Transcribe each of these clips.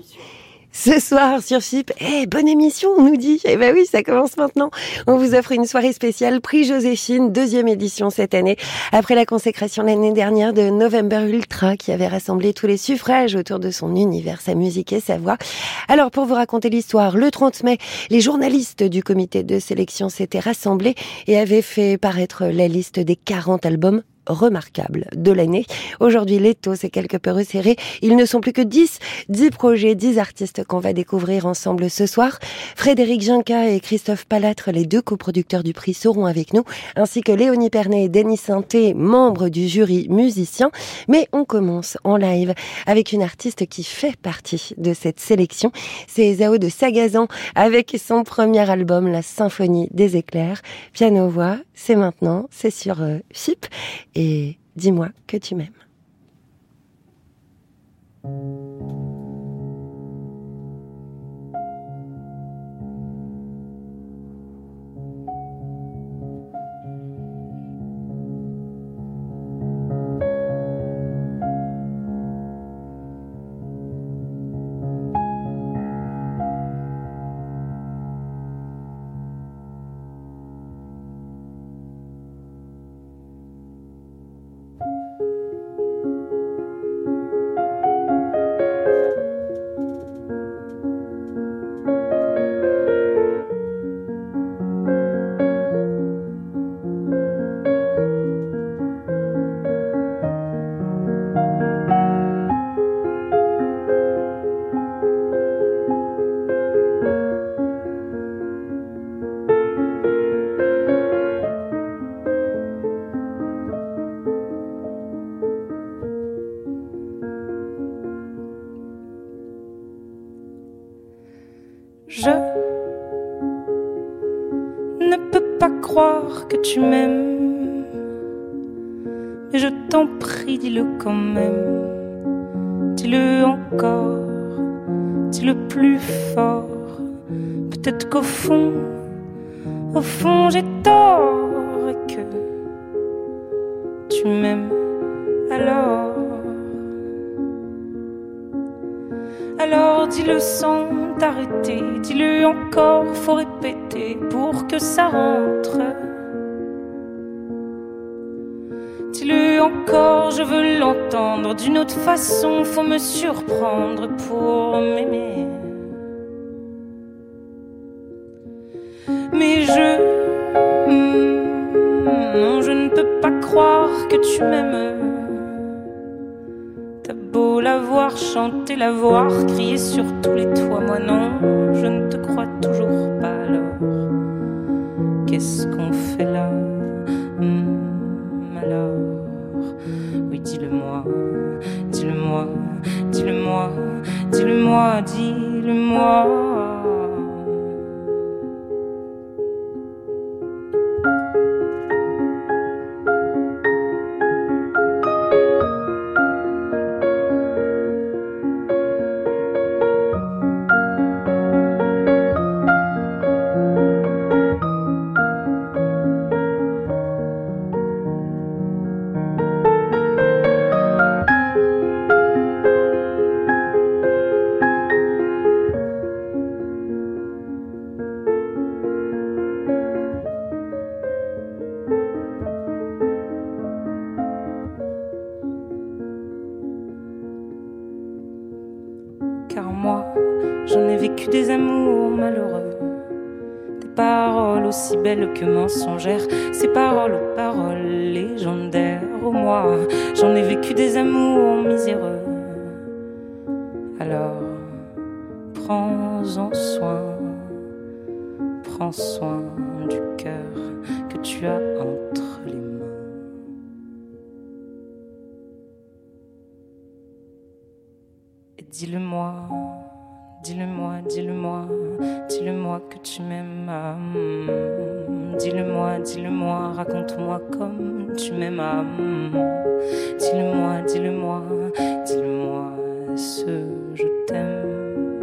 Ce soir sur FIP, bonne émission, on nous dit. Ben oui, ça commence maintenant. On vous offre une soirée spéciale Prix Joséphine, 2e édition cette année, après la consécration l'année dernière de November Ultra, qui avait rassemblé tous les suffrages autour de son univers, sa musique et sa voix. Alors, pour vous raconter l'histoire, le 30 mai, les journalistes du comité de sélection s'étaient rassemblés et avaient fait paraître la liste des 40 albums remarquable de l'année. Aujourd'hui, l'étau s'est quelque peu resserré. Ils ne sont plus que 10 projets, 10 artistes qu'on va découvrir ensemble ce soir. Frédéric Ginca et Christophe Palatre, les 2 coproducteurs du prix, seront avec nous, ainsi que Léonie Pernet et Denis Sainté, membres du jury musicien. Mais on commence en live avec une artiste qui fait partie de cette sélection. C'est Zao de Sagazan avec son premier album, La Symphonie des éclairs. Piano-voix, c'est maintenant, c'est sur FIP. Et dis-moi que tu m'aimes. Je ne peux pas croire que tu m'aimes, mais je t'en prie, dis-le quand même. Dis-le encore, dis-le plus fort. Peut-être qu'au fond, j'ai tort et que tu m'aimes alors. Alors dis-le sans t'arrêter, dis-le encore, faut répéter pour que ça rentre. Dis-le encore, je veux l'entendre, d'une autre façon, faut me surprendre pour m'aimer. Mais non, je ne peux pas croire que tu m'aimes. T'as beau l'avoir chanté, l'avoir crié sur tous les toits, moi non, je ne te crois toujours pas. Alors, qu'est-ce qu'on fait là? Alors, oui, dis-le-moi, dis-le-moi, dis-le-moi, dis-le-moi, dis-le-moi. Car moi, j'en ai vécu des amours malheureux, des paroles aussi belles que mensongères, ces paroles aux paroles légendaires. Oh moi, j'en ai vécu des amours miséreux. Alors, prends-en soin, prends soin du cœur que tu as entre les mains. Dis-le-moi, dis-le-moi, dis-le-moi, dis-le-moi que tu m'aimes. Dis-le-moi, dis-le-moi, raconte-moi comme tu m'aimes. Dis-le-moi, dis-le-moi, dis-le-moi ce je t'aime.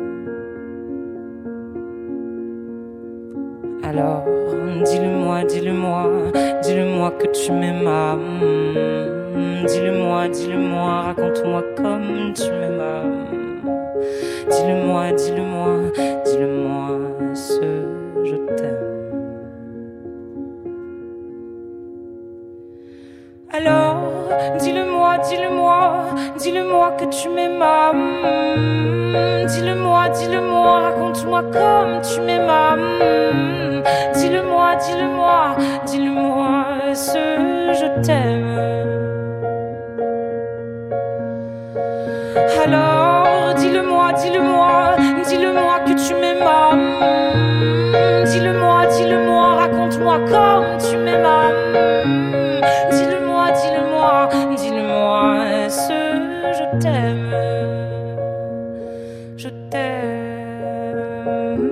Alors, dis-le-moi, dis-le-moi, dis-le-moi que tu m'aimes. Dis-le-moi, dis-le-moi, raconte-moi comme tu m'aimes. dis-le-moi, dis-le-moi, dis-le-moi ce je t'aime. Alors, dis-le-moi, dis-le-moi, dis-le-moi que tu m'aimes. Dis-le-moi, dis-le-moi, raconte-moi comme tu m'aimes. Dis-le-moi, dis-le-moi, dis-le-moi ce je t'aime. Alors, dis-le-moi, dis-le-moi, dis-le-moi que tu m'aimes. Dis-le-moi, dis-le-moi, raconte-moi comme tu m'aimes. Dis-le-moi, dis-le-moi, dis-le-moi ce je t'aime. Je t'aime.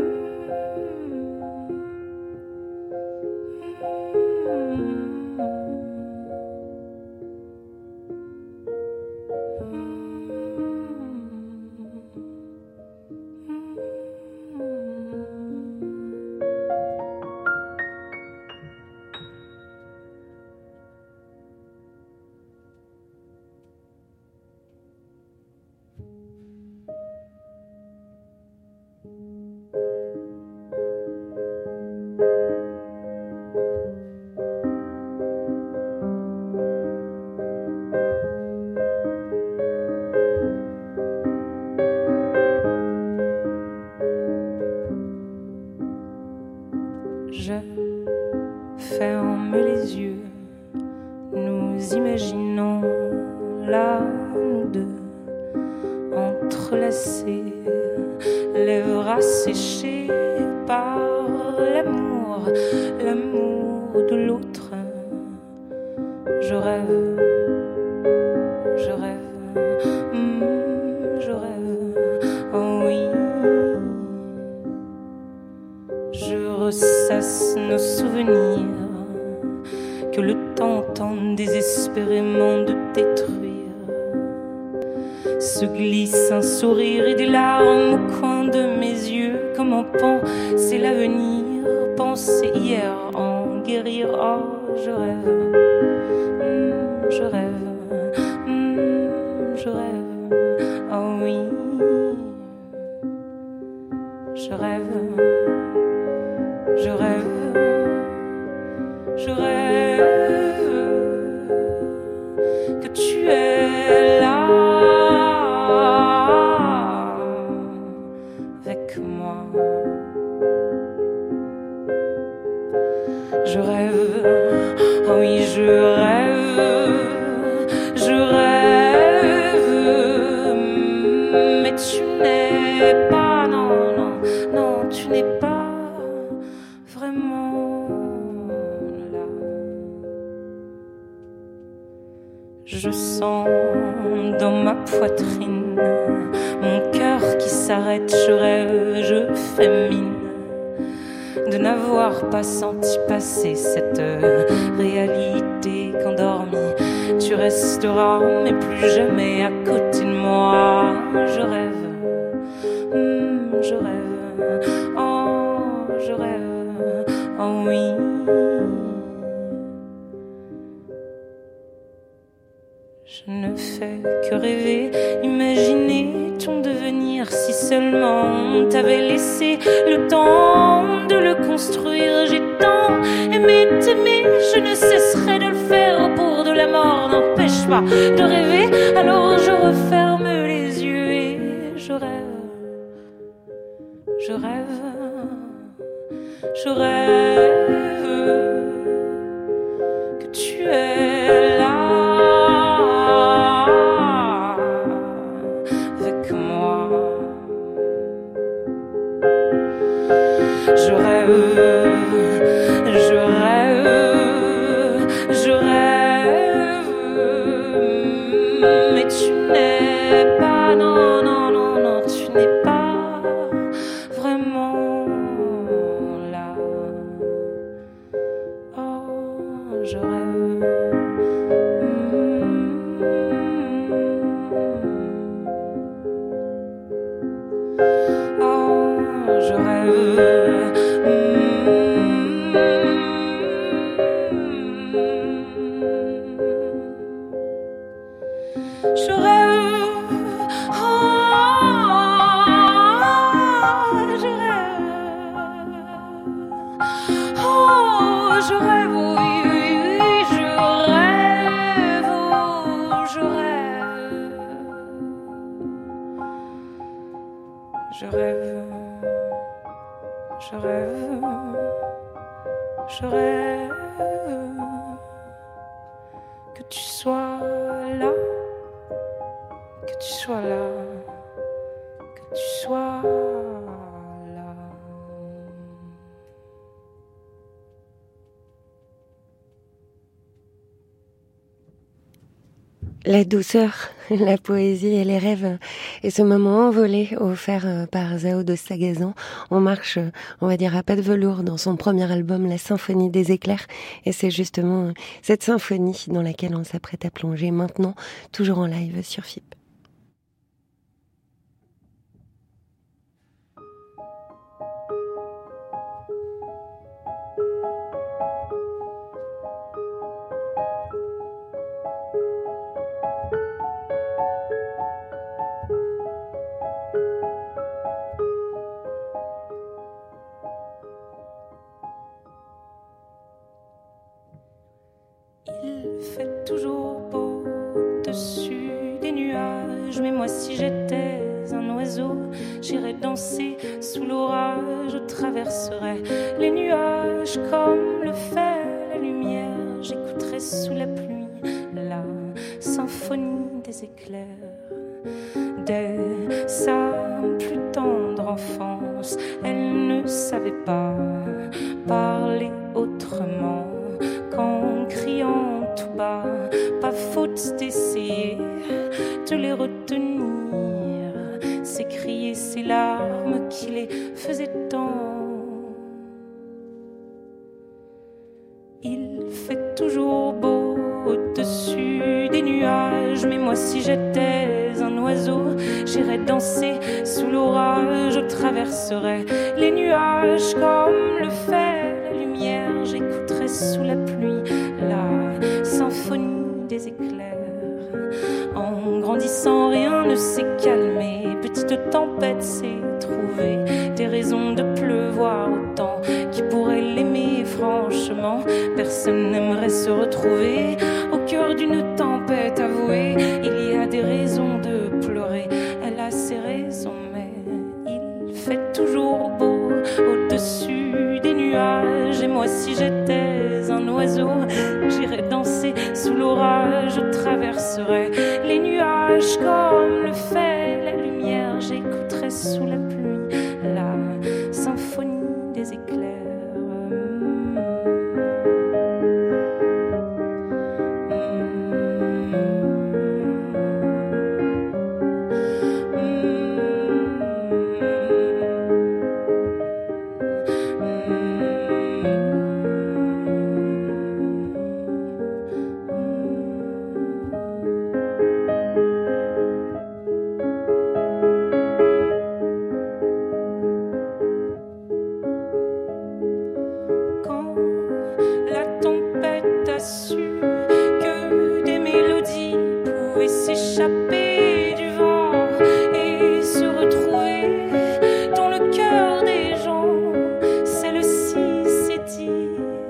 Je ferme les yeux, nous imaginons là, nous deux, entrelacés, lèvres asséchées par l'amour, l'amour de l'autre. Je rêve, je rêve, je rêve, oh oui. Je ressasse nos souvenirs que le temps tente désespérément de détruire. Se glisse un sourire et des larmes au coin de mes yeux. Comment penser l'avenir, penser hier, en guérir. Oh, je rêve, je rêve, je rêve, oh oui. Je rêve, je rêve, je rêve que tu es là avec moi. Je rêve, oh oui, je rêve, mais tu n'es pas, non, non, non, tu n'es pas vraiment là. Je sens dans ma poitrine mon cœur qui s'arrête. Je rêve, je fais mine de n'avoir pas senti passer cette réalité qu'endormie tu resteras, mais plus jamais à côté de moi. Je rêve, je rêve, oh, je rêve, oh oui. Je ne fais que rêver, imaginer ton devenir. Si seulement on t'avait laissé le temps de le construire. J'ai tant aimé t'aimer, je ne cesserai de le faire. Pour de la mort n'empêche pas de rêver. Alors je referme les yeux et je rêve, je rêve, je rêve que tu es là avec moi. Je rêve, je rêve, je rêve, mais tu n'es pas, non, non, non, non, tu n'es pas vraiment là. Oh, je rêve. Oh, je rêve. Je rêve, oh, je rêve, oui, oui, oui, je rêve, oh, je rêve. Je rêve, je rêve, je rêve que tu sois là, que tu sois là, que tu sois là. La douceur, la poésie et les rêves, et ce moment envolé offert par Zao de Sagazan. On marche, on va dire, à pas de velours dans son premier album, La Symphonie des éclairs, et c'est justement cette symphonie dans laquelle on s'apprête à plonger maintenant, toujours en live sur FIP. Il fait toujours beau au-dessus des nuages, mais moi si j'étais un oiseau, j'irais danser sous l'orage, je traverserais les nuages comme le fait la lumière, j'écouterais sous la pluie la symphonie des éclairs. Dès sa plus tendre enfance, elle ne savait pas parler autrement qu'en criant tout bas. Pas faute d'essayer de les retenir, s'écrier ces larmes qui les faisaient tant. Il fait toujours beau au-dessus des nuages, mais moi si j'étais un oiseau, j'irais danser sous l'orage, je traverserais les nuages comme le fait la lumière, j'écouterais sous la pluie la symphonie des éclairs. En grandissant, rien ne s'est calmé, petite tempête s'est trouvée, des raisons de pleuvoir autant. Qui pourrait l'aimer franchement? Personne n'aimerait se retrouver au cœur d'une tempête avouée. Il y a des raisons de pleurer, elle a ses raisons, mais il fait toujours beau au-dessus des nuages. Et moi si j'étais un oiseau, j'irais danser sous l'orage, je traverserais les nuages comme le fait la lumière, j'écouterais sous la pluie la symphonie des éclairs. S'échapper du vent et se retrouver dans le cœur des gens, celle-ci s'est dit.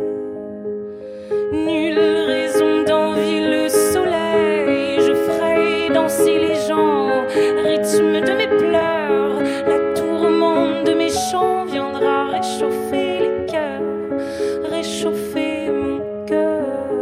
Nulle raison d'envier le soleil, je ferai danser les gens, rythme de mes pleurs, la tourmente de mes chants viendra réchauffer les cœurs, réchauffer mon cœur.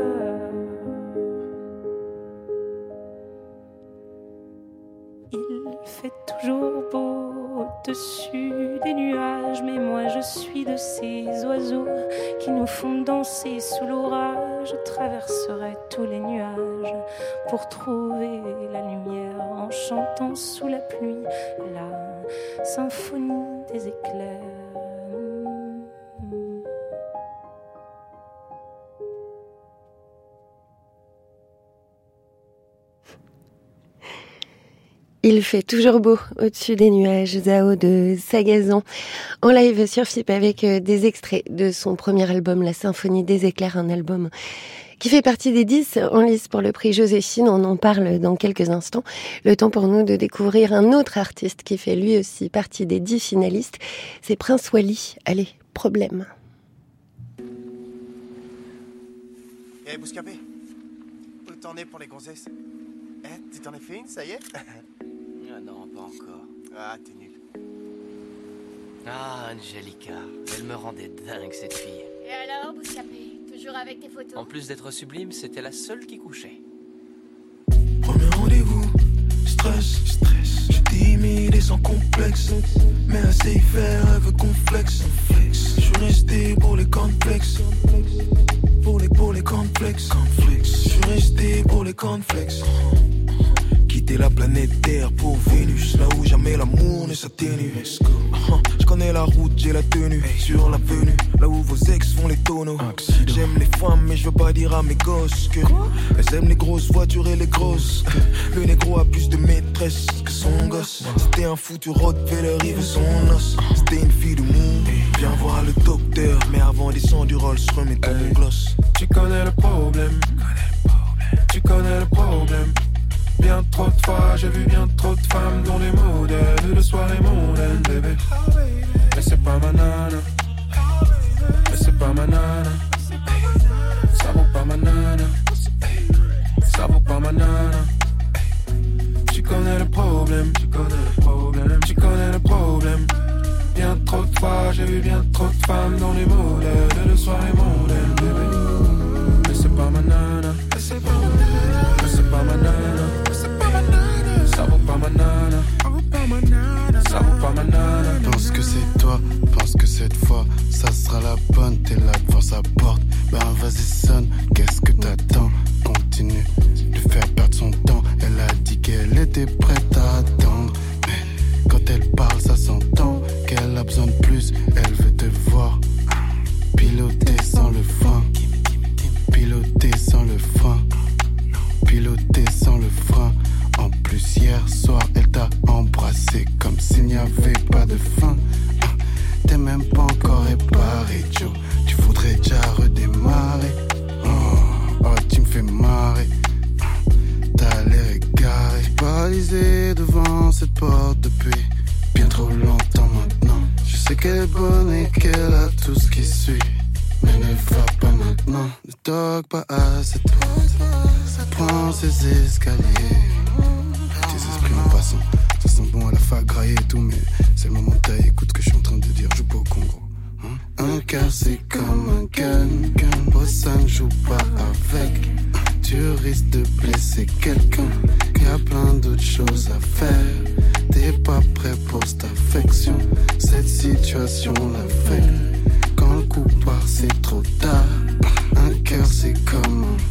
Il fait toujours beau au-dessus des nuages, mais moi je suis de ces oiseaux qui nous font danser sous l'orage. Je traverserai tous les nuages pour trouver la lumière en chantant sous la pluie la symphonie des éclairs. Il fait toujours beau au-dessus des nuages, Zao de Sagazan, en live sur FIP avec des extraits de son premier album, La Symphonie des éclairs, un album qui fait partie des 10 en lice pour le prix Joséphine. On en parle dans quelques instants. Le temps pour nous de découvrir un autre artiste qui fait lui aussi partie des 10 finalistes. C'est Prince Wally. Allez, problème. Eh, Bouscapé, où t'en es pour les gonzesses? Tu t'en as fait une, ça y est? Ah non, pas encore. Ah, t'es nul. Ah, Angelica, elle me rendait dingue, cette fille. Et alors, Bouscapé, toujours avec tes photos? En plus d'être sublime, c'était la seule qui couchait. Premier rendez-vous, stress. J'suis timide et sans complexe, mais assez faire, elle veut qu'on flex. J'suis resté pour les cornflakes, pour les cornflakes. J'suis resté pour les cornflakes. Quitter la planète Terre pour Vénus, là où jamais l'amour ne s'atténue. Je connais la route, j'ai la tenue sur l'avenue, là où vos ex font les tonneaux. J'aime les femmes mais je veux pas dire à mes gosses que elles aiment les grosses voitures et les grosses. Le négro a plus de maîtresse que son gosse. C'était un foutu Rottweiler, il veut son os. C'était une fille de monde, viens voir le docteur. Mais avant descend du Rolls, remets ton gloss. Tu connais le problème, tu connais le problème. Bien trop de fois, j'ai vu bien trop de femmes dont les modèles de soirée mondaine, bébé. Mais c'est pas ma nana, mais c'est pas ma nana. Ça vaut pas ma nana, ça vaut pas ma nana. Tu connais le problème, tu connais le problème, tu connais le problème. Bien trop de fois, j'ai vu bien trop de femmes dont les modèles de soirée mondaine, bébé. Mais c'est pas ma nana, mais c'est pas ma nana, mais c'est pas ma nana. Ça vaut pas ma nana, ça vaut pas ma nana, ça vaut pas ma nana. Pense que c'est toi, pense que cette fois ça sera la bonne. T'es là devant sa porte, ben vas-y sonne. Qu'est-ce que t'attends? Continue de faire perdre son temps. Elle a dit qu'elle était prête à attendre, mais quand elle parle ça s'entend. Qu'elle a besoin de plus, elle veut te voir piloter sans le frein, piloter sans le frein, piloter sans le frein. En plus hier soir elle t'a embrassé comme s'il n'y avait pas de fin. T'es même pas encore réparé Joe, tu voudrais déjà redémarrer. Oh tu me fais marrer, t'as l'air égaré. Paralysé devant cette porte depuis bien trop longtemps maintenant. Je sais qu'elle est bonne et qu'elle a tout ce qui suit, mais ne va pas maintenant. Ne toque pas à cette porte, prends ces escaliers. Tes esprits en passant, ça sent bon à la fac grailler et tout, mais c'est le moment de taille. Écoute ce que je suis en train de dire, joue pas au Congo. Un cœur c'est comme un gun, oh ça ne joue pas avec. Tu risques de blesser quelqu'un qui a plein d'autres choses à faire. T'es pas prêt pour cette affection, cette situation l'affecte. Quand le coup part c'est trop tard, un cœur c'est comme un...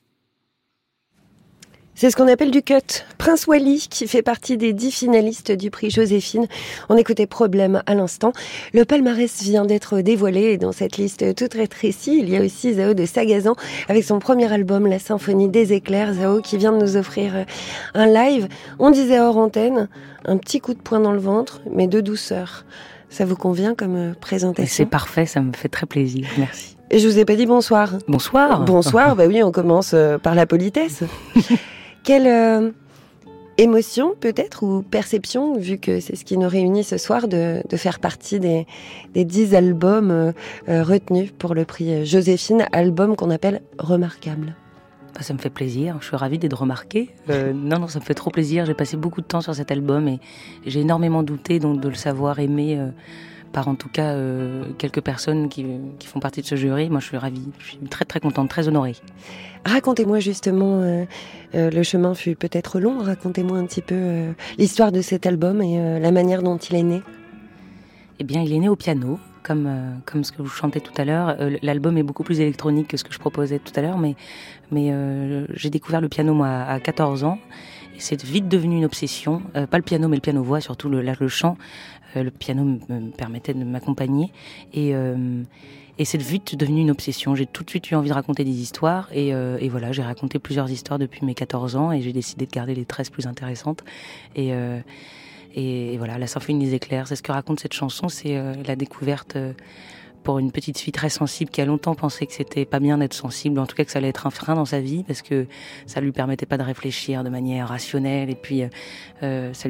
C'est ce qu'on appelle du cut. Prince Wally, qui fait partie des 10 finalistes du prix Joséphine. On écoutait Problème à l'instant. Le palmarès vient d'être dévoilé et dans cette liste toute rétrécie, il y a aussi Zao de Sagazan avec son premier album, La Symphonie des Éclairs. Zao qui vient de nous offrir un live. On disait hors antenne, un petit coup de poing dans le ventre, mais de douceur. Ça vous convient comme présentation? C'est parfait, ça me fait très plaisir. Merci. Et je vous ai pas dit bonsoir. Bonsoir. Bonsoir, bah oui, on commence par la politesse. Quelle émotion peut-être ou perception, vu que c'est ce qui nous réunit ce soir, de faire partie des 10 albums retenus pour le prix Joséphine, album qu'on appelle remarquable. Ça me fait plaisir, je suis ravie d'être remarquée. Non, ça me fait trop plaisir. J'ai passé beaucoup de temps sur cet album et j'ai énormément douté donc, de le savoir aimé par en tout cas quelques personnes qui font partie de ce jury. Moi je suis ravie, je suis très très contente, très honorée. Racontez-moi justement, le chemin fut peut-être long, racontez-moi un petit peu l'histoire de cet album et la manière dont il est né. Eh bien il est né au piano, comme ce que vous chantez tout à l'heure. L'album est beaucoup plus électronique que ce que je proposais tout à l'heure, mais j'ai découvert le piano moi à 14 ans. Et c'est vite devenu une obsession, pas le piano mais le piano-voix, surtout le chant. Le piano me permettait de m'accompagner et c'est vite devenu une obsession. J'ai tout de suite eu envie de raconter des histoires et voilà, j'ai raconté plusieurs histoires depuis mes 14 ans et j'ai décidé de garder les 13 plus intéressantes. Et voilà, La Symphonie des Éclairs, c'est ce que raconte cette chanson, c'est la découverte pour une petite fille très sensible qui a longtemps pensé que c'était pas bien d'être sensible, en tout cas que ça allait être un frein dans sa vie parce que ça lui permettait pas de réfléchir de manière rationnelle et puis ça lui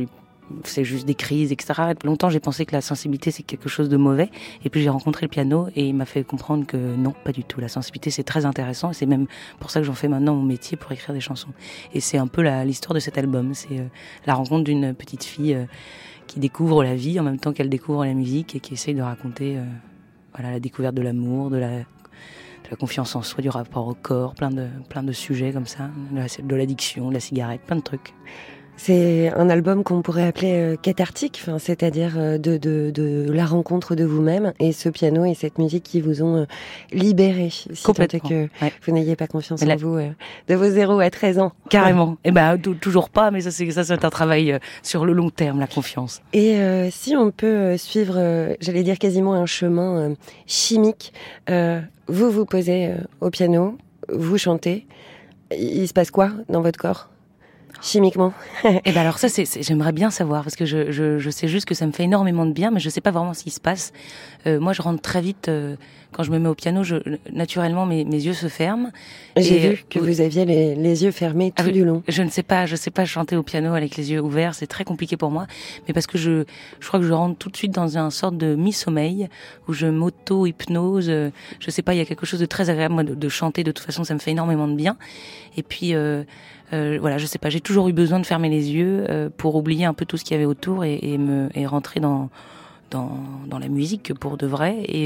c'est juste des crises, etc. Longtemps, j'ai pensé que la sensibilité, c'est quelque chose de mauvais. Et puis, j'ai rencontré le piano et il m'a fait comprendre que non, pas du tout. La sensibilité, c'est très intéressant. Et c'est même pour ça que j'en fais maintenant mon métier, pour écrire des chansons. Et c'est un peu l'histoire de cet album. C'est la rencontre d'une petite fille qui découvre la vie en même temps qu'elle découvre la musique et qui essaye de raconter la découverte de l'amour, de la confiance en soi, du rapport au corps, plein de sujets comme ça, de l'addiction, de la cigarette, plein de trucs. C'est un album qu'on pourrait appeler cathartique, c'est-à-dire de la rencontre de vous-même et ce piano et cette musique qui vous ont libéré. Si complètement. Tant est que vous n'ayez pas confiance en vous de vos 0 à 13 ans. Carrément. Et toujours pas, mais ça c'est un travail sur le long terme, la confiance. Et si on peut suivre, j'allais dire quasiment un chemin chimique, vous posez au piano, vous chantez, il se passe quoi dans votre corps ? Chimiquement. Et alors ça, j'aimerais bien savoir parce que je sais juste que ça me fait énormément de bien, mais je sais pas vraiment ce qui se passe. Moi, je rentre très vite quand je me mets au piano. Naturellement, mes yeux se ferment. J'ai vu que vous aviez les yeux fermés tout du long. Je sais pas chanter au piano avec les yeux ouverts. C'est très compliqué pour moi, mais parce que je crois que je rentre tout de suite dans une sorte de mi-sommeil où je m'auto-hypnose. Je sais pas, il y a quelque chose de très agréable moi, de chanter. De toute façon, ça me fait énormément de bien. Et puis je sais pas, j'ai toujours eu besoin de fermer les yeux pour oublier un peu tout ce qu'il y avait autour et rentrer dans la musique pour de vrai. Et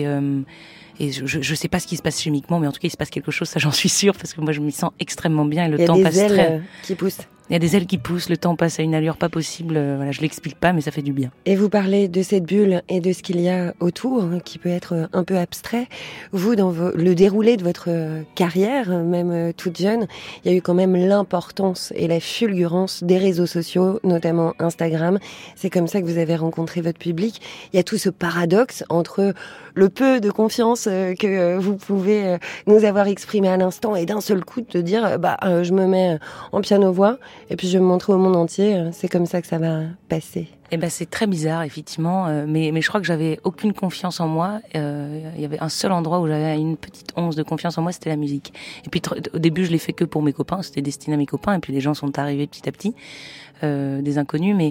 je sais pas ce qui se passe chimiquement, mais en tout cas il se passe quelque chose, ça j'en suis sûre, parce que moi je m'y sens extrêmement bien et le temps passe très. Il y a des ailes qui poussent. Il y a des ailes qui poussent, le temps passe à une allure pas possible. Je l'explique pas, mais ça fait du bien. Et vous parlez de cette bulle et de ce qu'il y a autour, qui peut être un peu abstrait. Vous, dans le déroulé de votre carrière, même toute jeune, il y a eu quand même l'importance et la fulgurance des réseaux sociaux, notamment Instagram. C'est comme ça que vous avez rencontré votre public. Il y a tout ce paradoxe entre le peu de confiance que vous pouvez nous avoir exprimé à l'instant et d'un seul coup de dire je me mets en piano-voix et puis je vais me montrer au monde entier. C'est comme ça que ça va passer. C'est très bizarre, effectivement, mais je crois que j'avais aucune confiance en moi. Il y avait un seul endroit où j'avais une petite once de confiance en moi, c'était la musique. Et puis au début, je l'ai fait que pour mes copains, c'était destiné à mes copains, et puis les gens sont arrivés petit à petit, des inconnus. Mais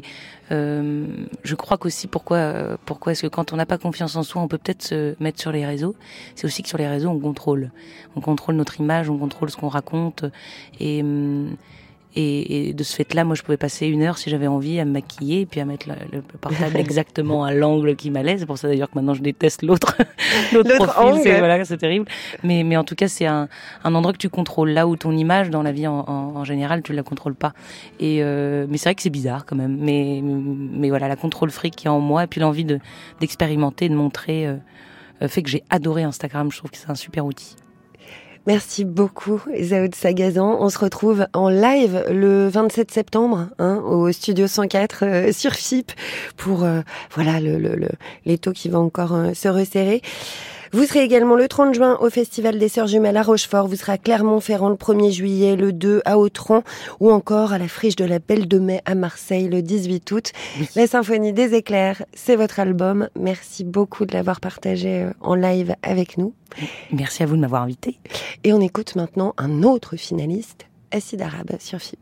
je crois qu'aussi pourquoi est-ce que quand on n'a pas confiance en soi, on peut peut-être se mettre sur les réseaux. C'est aussi que sur les réseaux, on contrôle notre image, on contrôle ce qu'on raconte, et de ce fait-là, moi, je pouvais passer 1 heure si j'avais envie à me maquiller et puis à mettre le portable exactement à l'angle qui m'allait. C'est pour ça d'ailleurs que maintenant je déteste l'autre profil. C'est terrible. Mais en tout cas, c'est un endroit que tu contrôles. Là où ton image dans la vie en général, tu la contrôles pas. Mais c'est vrai que c'est bizarre quand même. Mais voilà, la contrôle fric qui est en moi et puis l'envie d'expérimenter, de montrer, fait que j'ai adoré Instagram. Je trouve que c'est un super outil. Merci beaucoup, Zao de Sagazan. On se retrouve en live le 27 septembre au Studio 104 sur FIP pour l'étau qui va encore se resserrer. Vous serez également le 30 juin au Festival des Sœurs Jumelles à Rochefort. Vous serez à Clermont-Ferrand le 1er juillet, le 2 à Autran ou encore à la Friche de la Belle de Mai à Marseille le 18 août. Oui. La Symphonie des Éclairs, c'est votre album. Merci beaucoup de l'avoir partagé en live avec nous. Merci à vous de m'avoir invité. Et on écoute maintenant un autre finaliste, Acide Arabe sur FIP.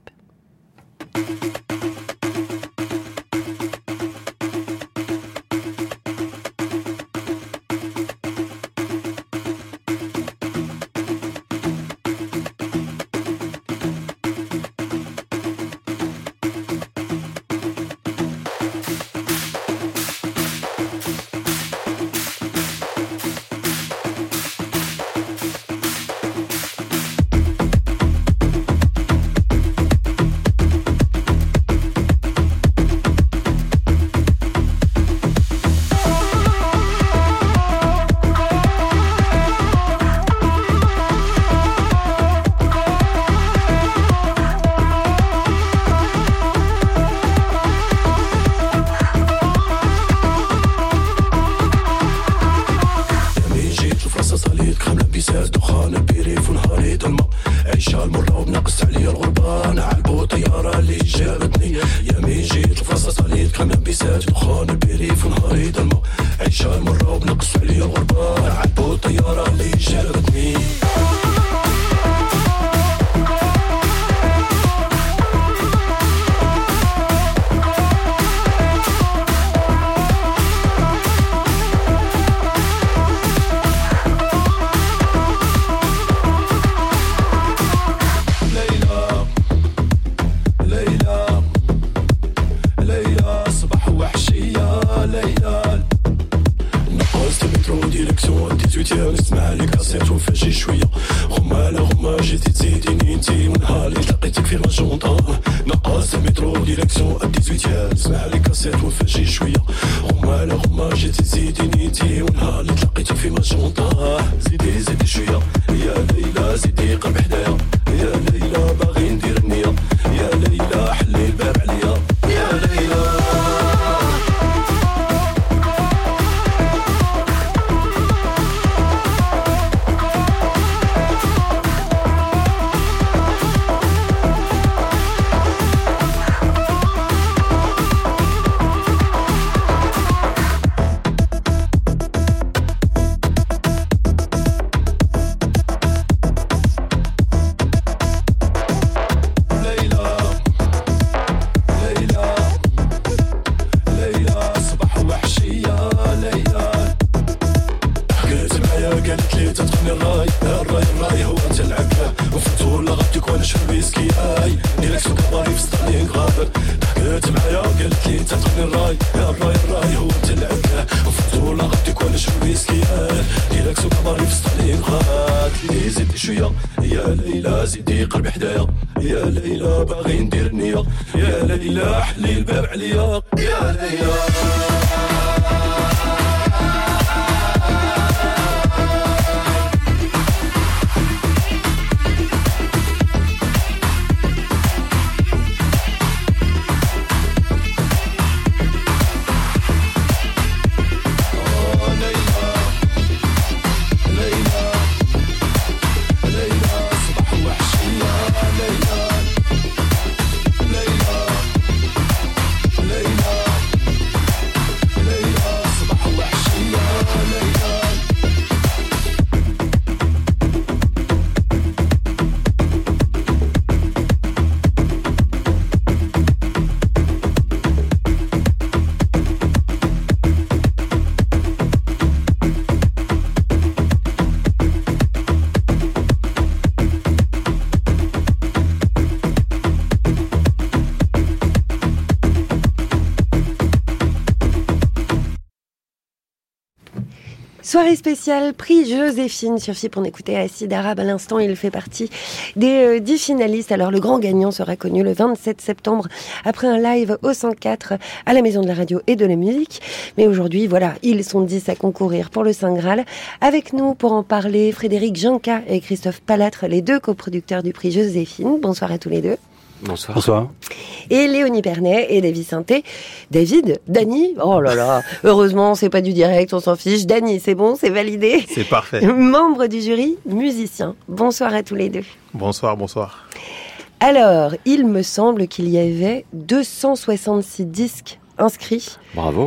ليلى نقصت المترو ديريكسيون 18 نسمع لك كاسيت ونفجي شويه غمه جيتي تزيديني انتي ونهار اللي لقيتك في ماجونطا نقصت المترو ديريكسيون 18 نسمع لك كاسيت ونفجي شويه غمه جيتي تزيديني انتي ونهار اللي لقيتك في ماجونطا زيدي شويه يا ليلى زيدي قرب حدايا يا ليلى باغي ندير النيه يا ليلى حلي الباب عليا يا ليلى الراي هو انت العبله وفتو لغبتك وانا شرب ويسكي ديريكس وكباري في ستالينغراد حكيت معايا قالت لي انت تغني الراي هو انت العبله وفتو لغبتك وانا شرب ويسكي ديريكس وكباري في ستالينغراد زيدي شويه يا ليلى زيدي قلبي حدايا يا ليلى باغي ندير النيه يا ليلى حلي الباب عليا يا ليلى Soirée spéciale, prix Joséphine sur FIP. On écoutait Acide Arabe à l'instant. Il fait partie des 10 finalistes. Alors, le grand gagnant sera connu le 27 septembre après un live au 104 à la Maison de la Radio et de la Musique. Mais aujourd'hui, voilà, ils sont 10 à concourir pour le Saint Graal. Avec nous pour en parler, Frédéric Janca et Christophe Palatre, les deux coproducteurs du prix Joséphine. Bonsoir à tous les deux. Bonsoir. Bonsoir. Et Léonie Pernet et David Sainté. Dany, oh là là, heureusement c'est pas du direct, on s'en fiche. Dany, c'est bon, c'est validé. C'est parfait. Membre du jury, musicien. Bonsoir à tous les deux. Bonsoir. Alors, il me semble qu'il y avait 266 disques inscrits. Bravo.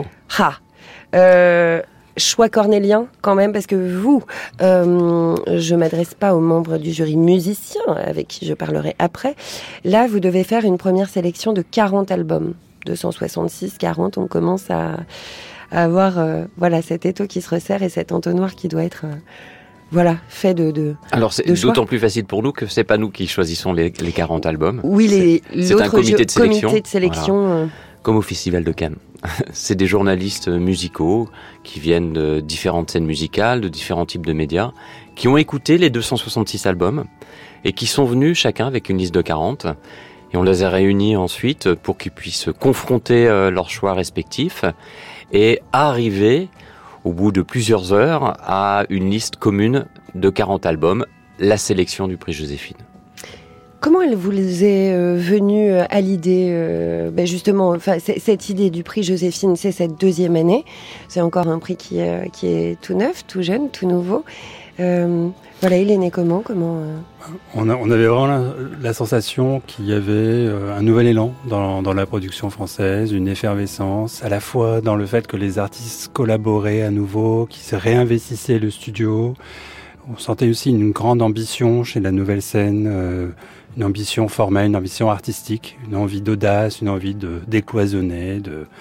Choix cornélien quand même, parce que vous, je m'adresse pas aux membres du jury musicien avec qui je parlerai après. Là, vous devez faire une première sélection de 40 albums. 266, 40, on commence à avoir cet étau qui se resserre et cet entonnoir qui doit être fait de Alors c'est d'autant plus facile pour nous que c'est pas nous qui choisissons les 40 albums. Oui, c'est un comité de sélection. Voilà. Comme au Festival de Cannes. C'est des journalistes musicaux qui viennent de différentes scènes musicales, de différents types de médias, qui ont écouté les 266 albums et qui sont venus chacun avec une liste de 40. Et on les a réunis ensuite pour qu'ils puissent confronter leurs choix respectifs et arriver, au bout de plusieurs heures, à une liste commune de 40 albums, la sélection du prix Joséphine. Comment elle vous est venue à l'idée, justement, cette idée du prix Joséphine, c'est cette deuxième année. C'est encore un prix qui est tout neuf, tout jeune, tout nouveau. Il est né comment On avait vraiment la sensation qu'il y avait un nouvel élan dans la production française, une effervescence, à la fois dans le fait que les artistes collaboraient à nouveau, qu'ils se réinvestissaient le studio. On sentait aussi une grande ambition chez la nouvelle scène, une ambition formelle, une ambition artistique, une envie d'audace, une envie de décloisonner,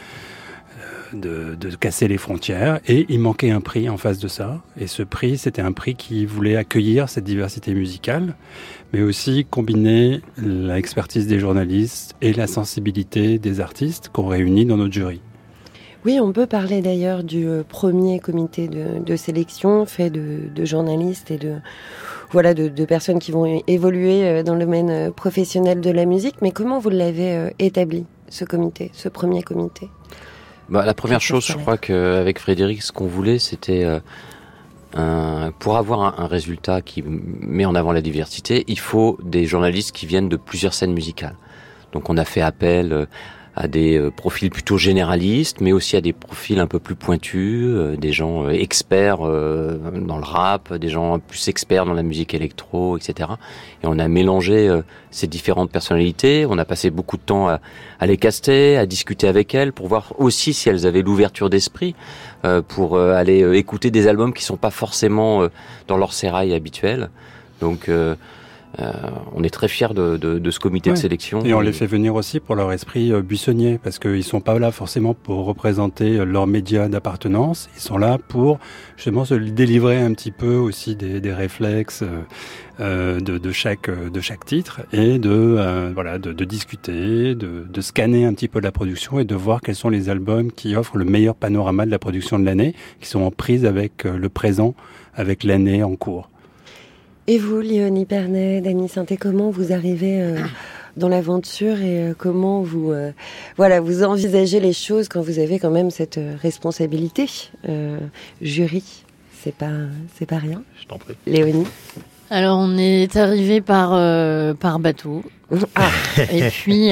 de casser les frontières. Et il manquait un prix en face de ça. Et ce prix, c'était un prix qui voulait accueillir cette diversité musicale, mais aussi combiner l'expertise des journalistes et la sensibilité des artistes qu'on réunit dans notre jury. Oui, on peut parler d'ailleurs du premier comité de sélection fait de journalistes et de personnes qui vont évoluer dans le domaine professionnel de la musique. Mais comment vous l'avez établi, ce premier comité ? La première chose, je crois qu'avec Frédéric, ce qu'on voulait, c'était pour avoir un résultat qui met en avant la diversité, il faut des journalistes qui viennent de plusieurs scènes musicales. Donc on a fait appel à des profils plutôt généralistes, mais aussi à des profils un peu plus pointus, des gens experts dans le rap, des gens plus experts dans la musique électro, etc. Et on a mélangé ces différentes personnalités, on a passé beaucoup de temps à les caster, à discuter avec elles, pour voir aussi si elles avaient l'ouverture d'esprit, pour aller écouter des albums qui sont pas forcément dans leur sérail habituel. Donc on est très fiers de ce comité de sélection. Et on les fait venir aussi pour leur esprit buissonnier, parce qu'ils sont pas là forcément pour représenter leur média d'appartenance, ils sont là pour justement se délivrer un petit peu aussi des réflexes de chaque titre, et de discuter, de scanner un petit peu la production et de voir quels sont les albums qui offrent le meilleur panorama de la production de l'année, qui sont en prise avec le présent, avec l'année en cours. Et vous, Léonie Pernet, Dany Sainté, comment vous arrivez dans l'aventure et comment vous envisagez les choses quand vous avez quand même cette responsabilité jury, c'est pas rien. Je t'en prie. Léonie. Alors on est arrivé par bateau. Ah. et puis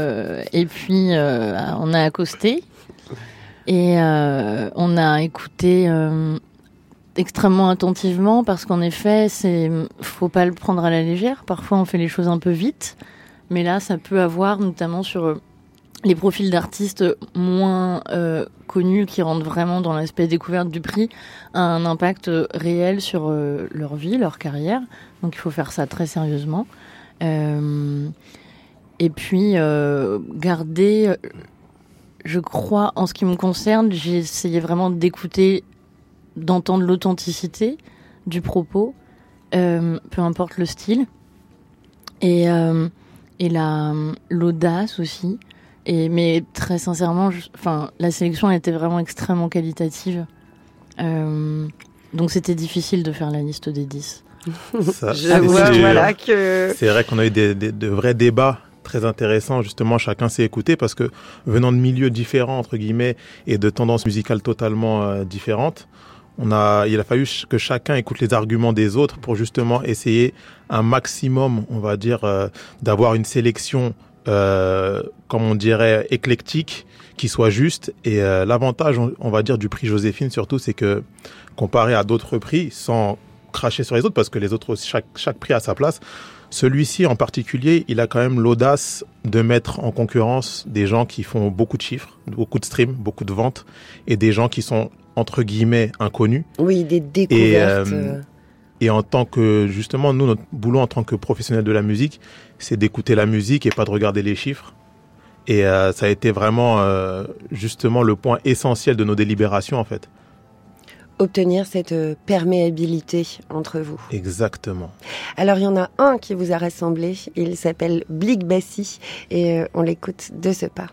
on a accosté et on a écouté extrêmement attentivement, parce qu'en effet, faut pas le prendre à la légère. Parfois, on fait les choses un peu vite, mais là, ça peut avoir, notamment sur les profils d'artistes moins connus, qui rentrent vraiment dans l'aspect découverte du prix, un impact réel sur leur vie, leur carrière. Donc, il faut faire ça très sérieusement. Et puis, garder, je crois, en ce qui me concerne, j'ai essayé vraiment d'entendre l'authenticité du propos, peu importe le style, et l'audace aussi. Mais très sincèrement, la sélection était vraiment extrêmement qualitative, donc c'était difficile de faire la liste des 10. C'est vrai qu'on a eu de vrais débats très intéressant, justement, chacun s'est écouté, parce que venant de milieux différents, entre guillemets, et de tendances musicales totalement différentes, il a fallu que chacun écoute les arguments des autres pour justement essayer un maximum, on va dire, d'avoir une sélection, comme on dirait, éclectique, qui soit juste. Et l'avantage, on va dire, du prix Joséphine surtout, c'est que comparé à d'autres prix, sans cracher sur les autres, parce que les autres aussi, chaque prix a sa place, celui-ci en particulier, il a quand même l'audace de mettre en concurrence des gens qui font beaucoup de chiffres, beaucoup de streams, beaucoup de ventes, et des gens qui sont entre guillemets inconnus. Oui, des découvertes. Et en tant que, justement, nous, notre boulot en tant que professionnels de la musique, c'est d'écouter la musique et pas de regarder les chiffres. Et ça a été vraiment, justement, le point essentiel de nos délibérations, en fait. Obtenir cette perméabilité entre vous. Exactement. Alors, il y en a un qui vous a rassemblé. Il s'appelle Blik Bassi et on l'écoute de ce pas.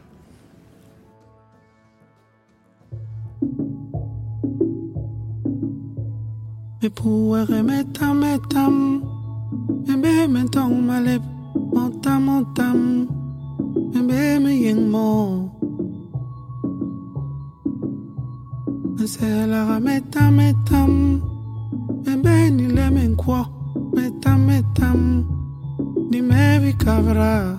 Me puere metam, me mentong malep, montam, me yeng mo. Me se la metam, me ni le menkwa, metam, ni me vi cabra.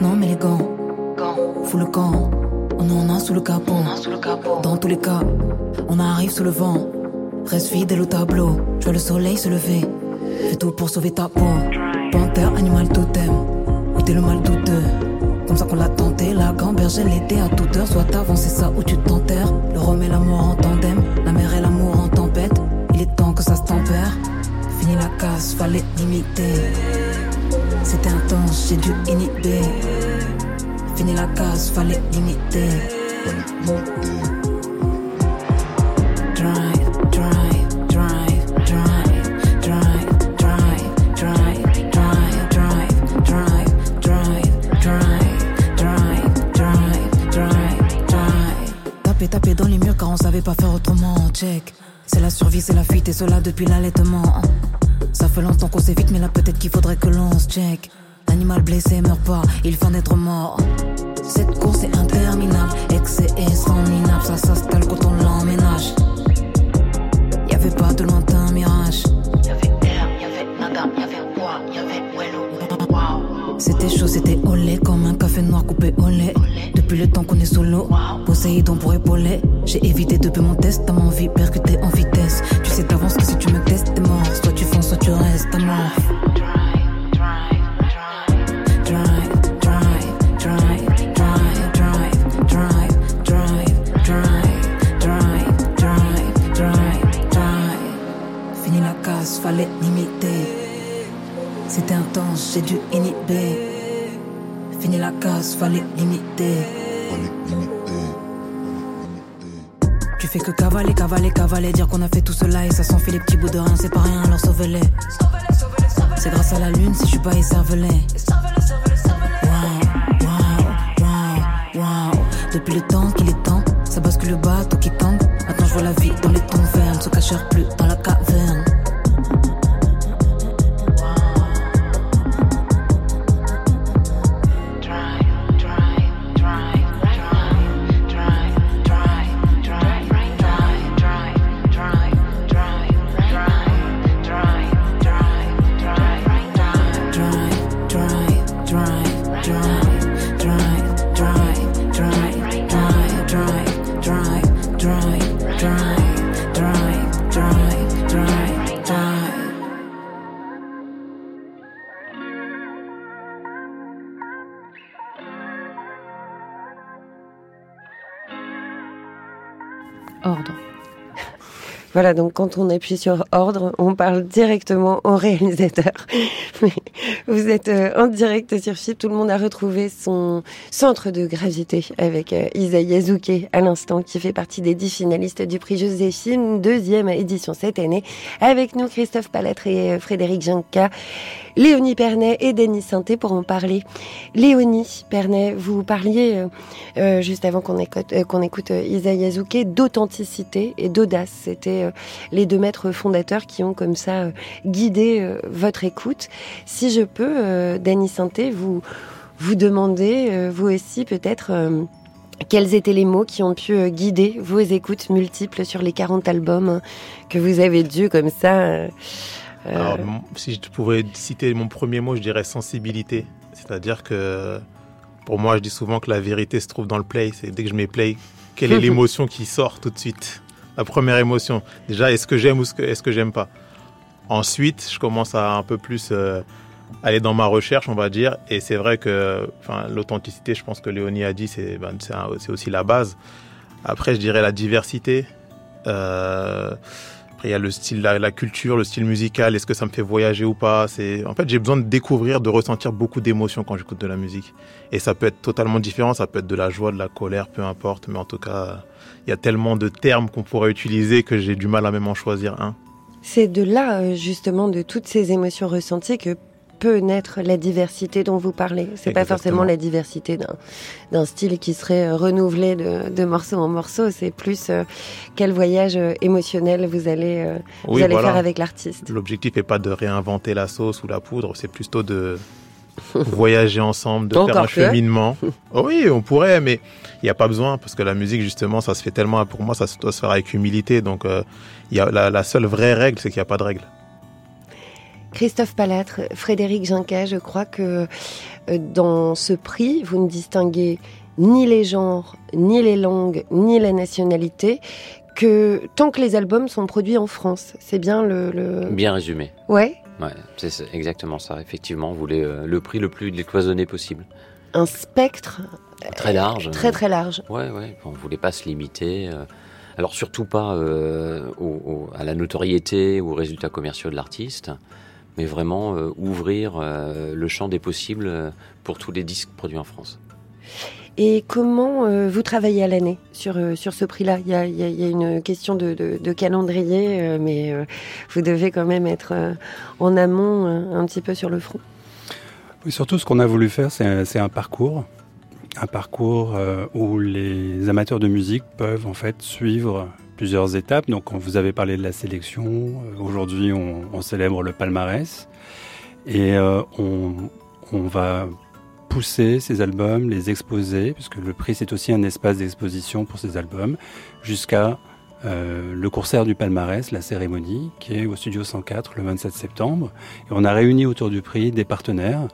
maintenant mets les gants. Fous le camp, on en a sous le capot. Dans tous les cas, on arrive sous le vent. Reste fidèle au tableau, je vois le soleil se lever. Fais tout pour sauver ta peau. Panthère, animal totem, où t'es le mal douteux. Comme ça qu'on l'a tenté, la gamberge l'été à toute heure. Soit avancé ça ou tu t'enterres. Le rhum et l'amour en tandem, la mer et l'amour en tempête. Il est temps que ça se tempère. Fini la casse, fallait limiter. C'était intense, j'ai dû inhiber. Fini la casse, fallait limiter. Drive, drive, drive, drive, drive, drive, drive, drive, drive, drive, drive, drive, drive, drive, drive. Taper dans les murs car on savait pas faire autrement. Check. C'est la survie, c'est la fuite et cela depuis l'allaitement. Ça fait longtemps qu'on s'évite mais là peut-être qu'il faudrait que l'on se check. L'animal blessé meurt pas, il feint d'être mort. Cette course est interminable, excès et sans minable. Ça s'installe quand on l'emménage. Y'avait pas de lointain mirage. Y'avait air, y'avait nada, y'avait bois, y'avait wello. Wow. C'était chaud, c'était olé, comme un café noir coupé au lait. Depuis le temps qu'on est solo, Poséidon pour épauler. J'ai évité depuis mon test, t'as envie percuter en vitesse. Tu sais d'avance que si tu me testes, t'es mort. Soit tu fonces, soit tu restes à mort. Fallait limiter. C'était intense, j'ai dû inhiber. Fini la casse, fallait limiter. Tu fais que cavaler, dire qu'on a fait tout cela et ça s'en fait les petits bouts de rien, c'est pas rien, alors sauve-les. C'est grâce à la lune si je suis pas écervelé. Wow. Depuis le temps qu'il est temps, ça bascule le bateau qui tangue. Maintenant je vois la vie dans les tons verts, ne se cachèrent plus dans la caverne. Ordre. Voilà, donc quand on appuie sur ordre, on parle directement au réalisateur. Mais vous êtes en direct sur FIP, tout le monde a retrouvé son centre de gravité avec Isa Yazuke à l'instant, qui fait partie des 10 finalistes du prix Joséphine, 2e édition cette année. Avec nous, Christophe Palatré, Frédéric Janka, Léonie Pernet et Denis Sainté pour en parler. Léonie Pernet, vous parliez juste avant qu'on écoute Isa Yazuke d'authenticité et d'audace. C'était les 2 maîtres fondateurs qui ont comme ça guidé votre écoute. Si je peux, Denis Sainté, vous demander, vous aussi peut-être, quels étaient les mots qui ont pu guider vos écoutes multiples sur les 40 albums que vous avez dû comme ça Alors, si je pouvais citer mon premier mot, je dirais sensibilité. C'est-à-dire que, pour moi, je dis souvent que la vérité se trouve dans le play. C'est dès que je mets play, quelle est l'émotion qui sort tout de suite ? La première émotion. Déjà, est-ce que j'aime ou est-ce que j'aime pas ? Ensuite, je commence à un peu plus aller dans ma recherche, on va dire. Et c'est vrai que l'authenticité, je pense que Léonie a dit, c'est aussi la base. Après, je dirais la diversité. Après, il y a le style, la culture, le style musical. Est-ce que ça me fait voyager ou pas ? En fait, j'ai besoin de découvrir, de ressentir beaucoup d'émotions quand j'écoute de la musique. Et ça peut être totalement différent. Ça peut être de la joie, de la colère, peu importe. Mais en tout cas, il y a tellement de termes qu'on pourrait utiliser que j'ai du mal à même en choisir un. C'est de là, justement, de toutes ces émotions ressenties que peut naître la diversité dont vous parlez. C'est Exactement. Pas forcément la diversité d'un style qui serait renouvelé de morceau en morceau. C'est plus quel voyage émotionnel vous allez faire avec l'artiste. L'objectif n'est pas de réinventer la sauce ou la poudre, c'est plutôt de voyager ensemble, de faire un cheminement. Oh oui, on pourrait, mais il n'y a pas besoin, parce que la musique, justement, ça se fait tellement, pour moi, ça doit se faire avec humilité. Donc, la seule vraie règle, c'est qu'il n'y a pas de règle. Christophe Palatre, Frédéric Ginquet, je crois que dans ce prix, vous ne distinguez ni les genres, ni les langues, ni la nationalité, que tant que les albums sont produits en France. C'est bien le... Bien résumé. Ouais. Ouais, c'est exactement ça. Effectivement, on voulait le prix le plus décloisonné possible. Un spectre très large. Très très large. Ouais. On voulait pas se limiter. Alors surtout pas à la notoriété ou aux résultats commerciaux de l'artiste, mais vraiment ouvrir le champ des possibles pour tous les disques produits en France. Et comment vous travaillez à l'année sur ce prix-là ? Il y a une question de calendrier, mais vous devez quand même être en amont un petit peu sur le front. Oui, surtout ce qu'on a voulu faire, c'est un parcours où les amateurs de musique peuvent en fait suivre plusieurs étapes. Donc, vous avez parlé de la sélection. Aujourd'hui, on célèbre le palmarès et on va pousser ces albums, les exposer, puisque le prix c'est aussi un espace d'exposition pour ces albums, jusqu'à le concert du palmarès, la cérémonie, qui est au Studio 104 le 27 septembre. Et on a réuni autour du prix des partenaires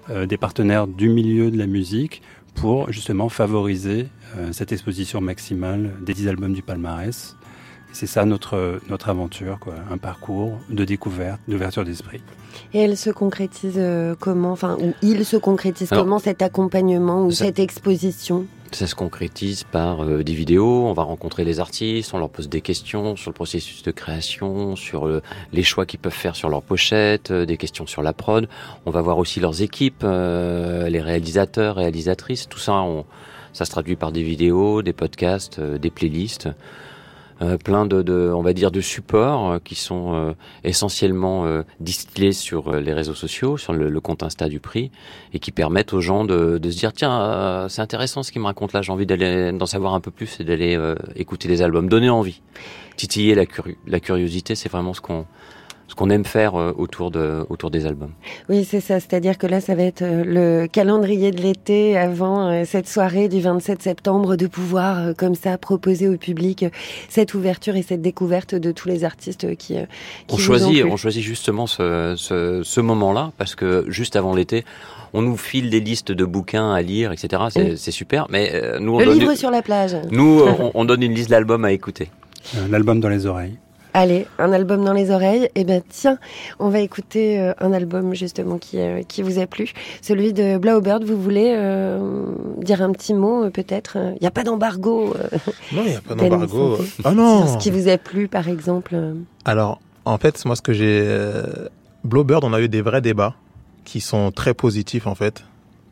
du milieu de la musique pour justement favoriser cette exposition maximale des 10 albums du palmarès. Et c'est ça notre aventure, quoi, un parcours de découverte, d'ouverture d'esprit. Et elle se concrétise comment, ou il se concrétise comment cet accompagnement ou cette exposition ? Ça se concrétise par des vidéos, on va rencontrer les artistes, on leur pose des questions sur le processus de création, sur les choix qu'ils peuvent faire sur leur pochette, des questions sur la prod. On va voir aussi leurs équipes, les réalisateurs, réalisatrices, tout ça, ça se traduit par des vidéos, des podcasts, des playlists. Plein on va dire, de supports qui sont essentiellement distillés sur les réseaux sociaux, sur le compte Insta du prix, et qui permettent aux gens de se dire tiens, c'est intéressant ce qu'il me raconte là, j'ai envie d'en savoir un peu plus et d'aller écouter les albums, donner envie, titiller la curiosité, c'est vraiment ce qu'on aime faire autour des albums. Oui, c'est ça. C'est-à-dire que là, ça va être le calendrier de l'été avant cette soirée du 27 septembre, de pouvoir, comme ça, proposer au public cette ouverture et cette découverte de tous les artistes qui on choisit justement ce moment-là, parce que juste avant l'été, on nous file des listes de bouquins à lire, etc. C'est super, mais nous, le livre sur la plage. Nous, on donne une liste d'albums à écouter. L'album dans les oreilles. Allez, un album dans les oreilles. Eh ben tiens, on va écouter un album justement qui vous a plu, celui de Blaubird. Vous voulez dire un petit mot peut-être ? Il n'y a pas d'embargo. Non, il n'y a pas d'embargo. Ah non. Sur ce qui vous a plu, par exemple. Alors, en fait, moi, ce que j'ai Blaubird, on a eu des vrais débats qui sont très positifs en fait.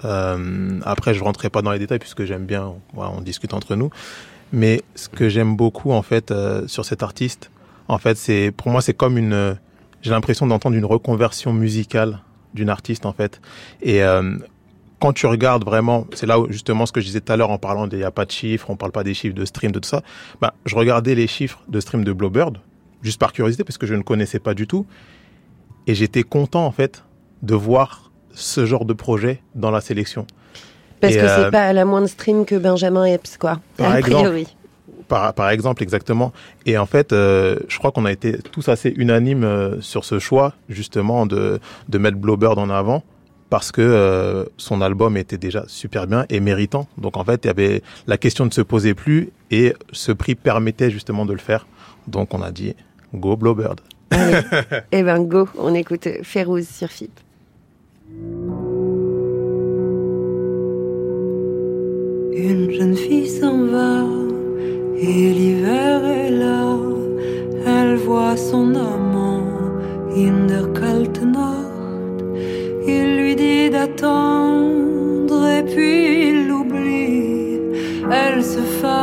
Après, je rentrerai pas dans les détails puisque j'aime bien. Voilà, on discute entre nous. Mais ce que j'aime beaucoup en fait sur cet artiste. En fait, pour moi, c'est comme j'ai l'impression d'entendre une reconversion musicale d'une artiste, en fait. Et quand tu regardes vraiment, c'est là où, justement, ce que je disais tout à l'heure en parlant il n'y a pas de chiffres, on parle pas des chiffres de stream, de tout ça. Je regardais les chiffres de stream de Blaubird, juste par curiosité, parce que je ne connaissais pas du tout. Et j'étais content, en fait, de voir ce genre de projet dans la sélection. Parce que c'est pas à la moins de stream que Benjamin Epps, quoi. Par a priori. Par exemple, exactement. Et en fait, je crois qu'on a été tous assez unanimes sur ce choix, justement, de mettre Blaubird en avant, parce que son album était déjà super bien et méritant. Donc en fait, il y avait la question ne se posait plus et ce prix permettait justement de le faire. Donc on a dit go Blaubird. Allez. Eh ben go, on écoute Férouz sur FIP. Une jeune fille s'en va et l'hiver est là. Elle voit son amant in der kalten Nacht. Il lui dit d'attendre et puis il l'oublie. Elle se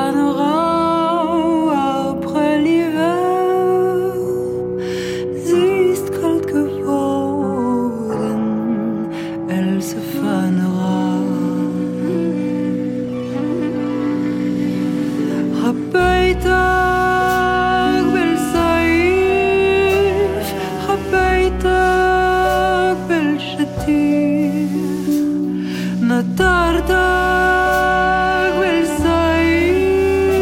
fanera après l'hiver. Sie ist kalt geworden. Elle se fanera. Rabbeitag bel saif, Rabbeitag bel shatir, Natartag bel saif,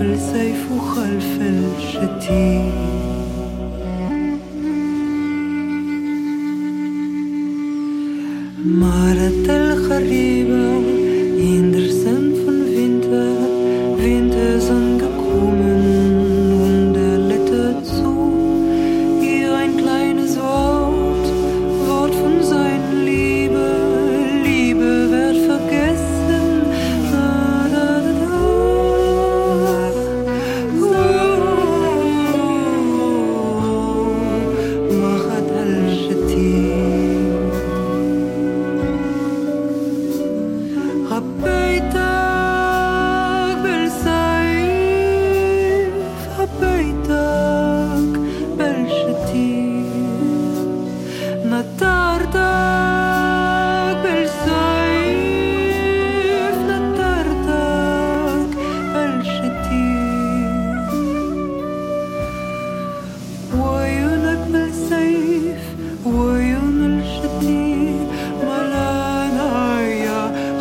السيف خلف الشتيم Marat al-Khariba in der Sand von Winter, Winter ist angekommen und lädt zu. Hier ein kleines Wort, Wort von seiner Liebe, Liebe wird vergessen. Da, da, da, da. Marat al-Shatim حبيتك بالسيف حبيتك بالشتيم نطرتك بالسيف نطرتك بالشتيم وعيونك بالسيف وعيون الشتيم ملانا يا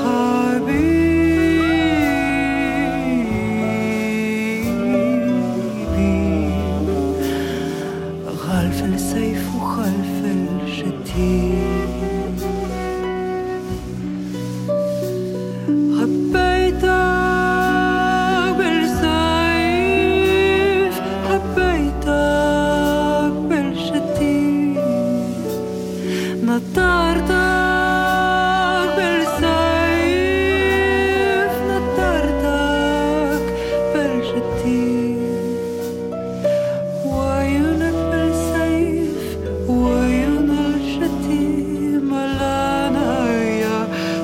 خلف السيف وخلف الشتيم حبيتك بالسيف حبيتك بالشتيم نطرتك بالسيف نطرتك بالشتيم وعيونك بالسيف وعيون الشتيم ملانا يا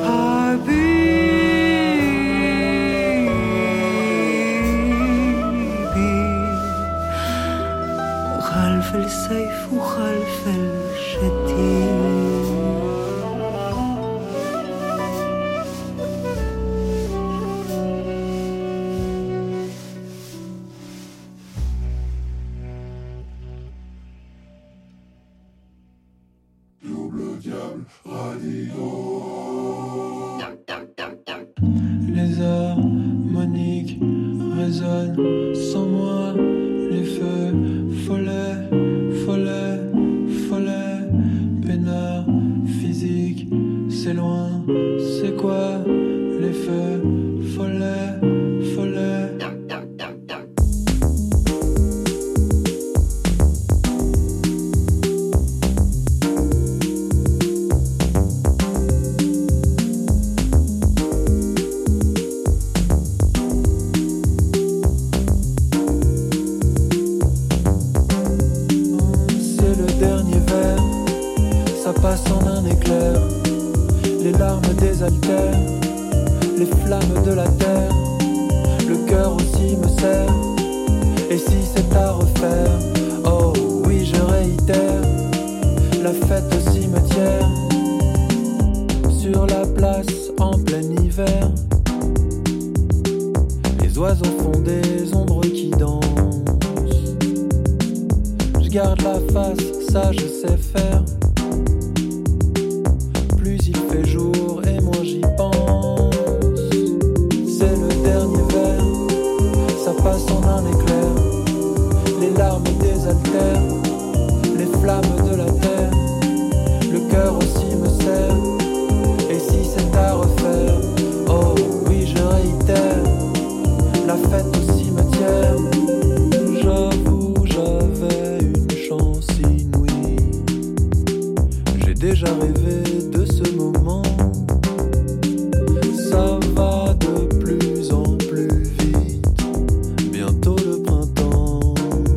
حبيبي خلف السيف وخلف الشتيم Les harmoniques résonnent sans moi, les feux follets, follets, follets, peinards physiques, c'est loin, c'est quoi les feux follets, follets. Passe en un éclair, les larmes désaltèrent, les flammes de la terre, le cœur aussi me serre, et si c'est à refaire, oh oui je réitère, la fête au cimetière, sur la place en plein hiver, les oiseaux font des ombres qui dansent, je garde la face, ça je sais faire. Il fait jour et moi j'y pense. C'est le dernier verre, ça passe en un éclair. Les larmes désaltèrent, les flammes de la terre. Le cœur aussi me serre. Et si c'est à refaire, oh oui je réitère, la fête au cimetière. J'avoue j'avais une chance inouïe. J'ai déjà rêvé de ce moment. Ça va de plus en plus vite. Bientôt le printemps.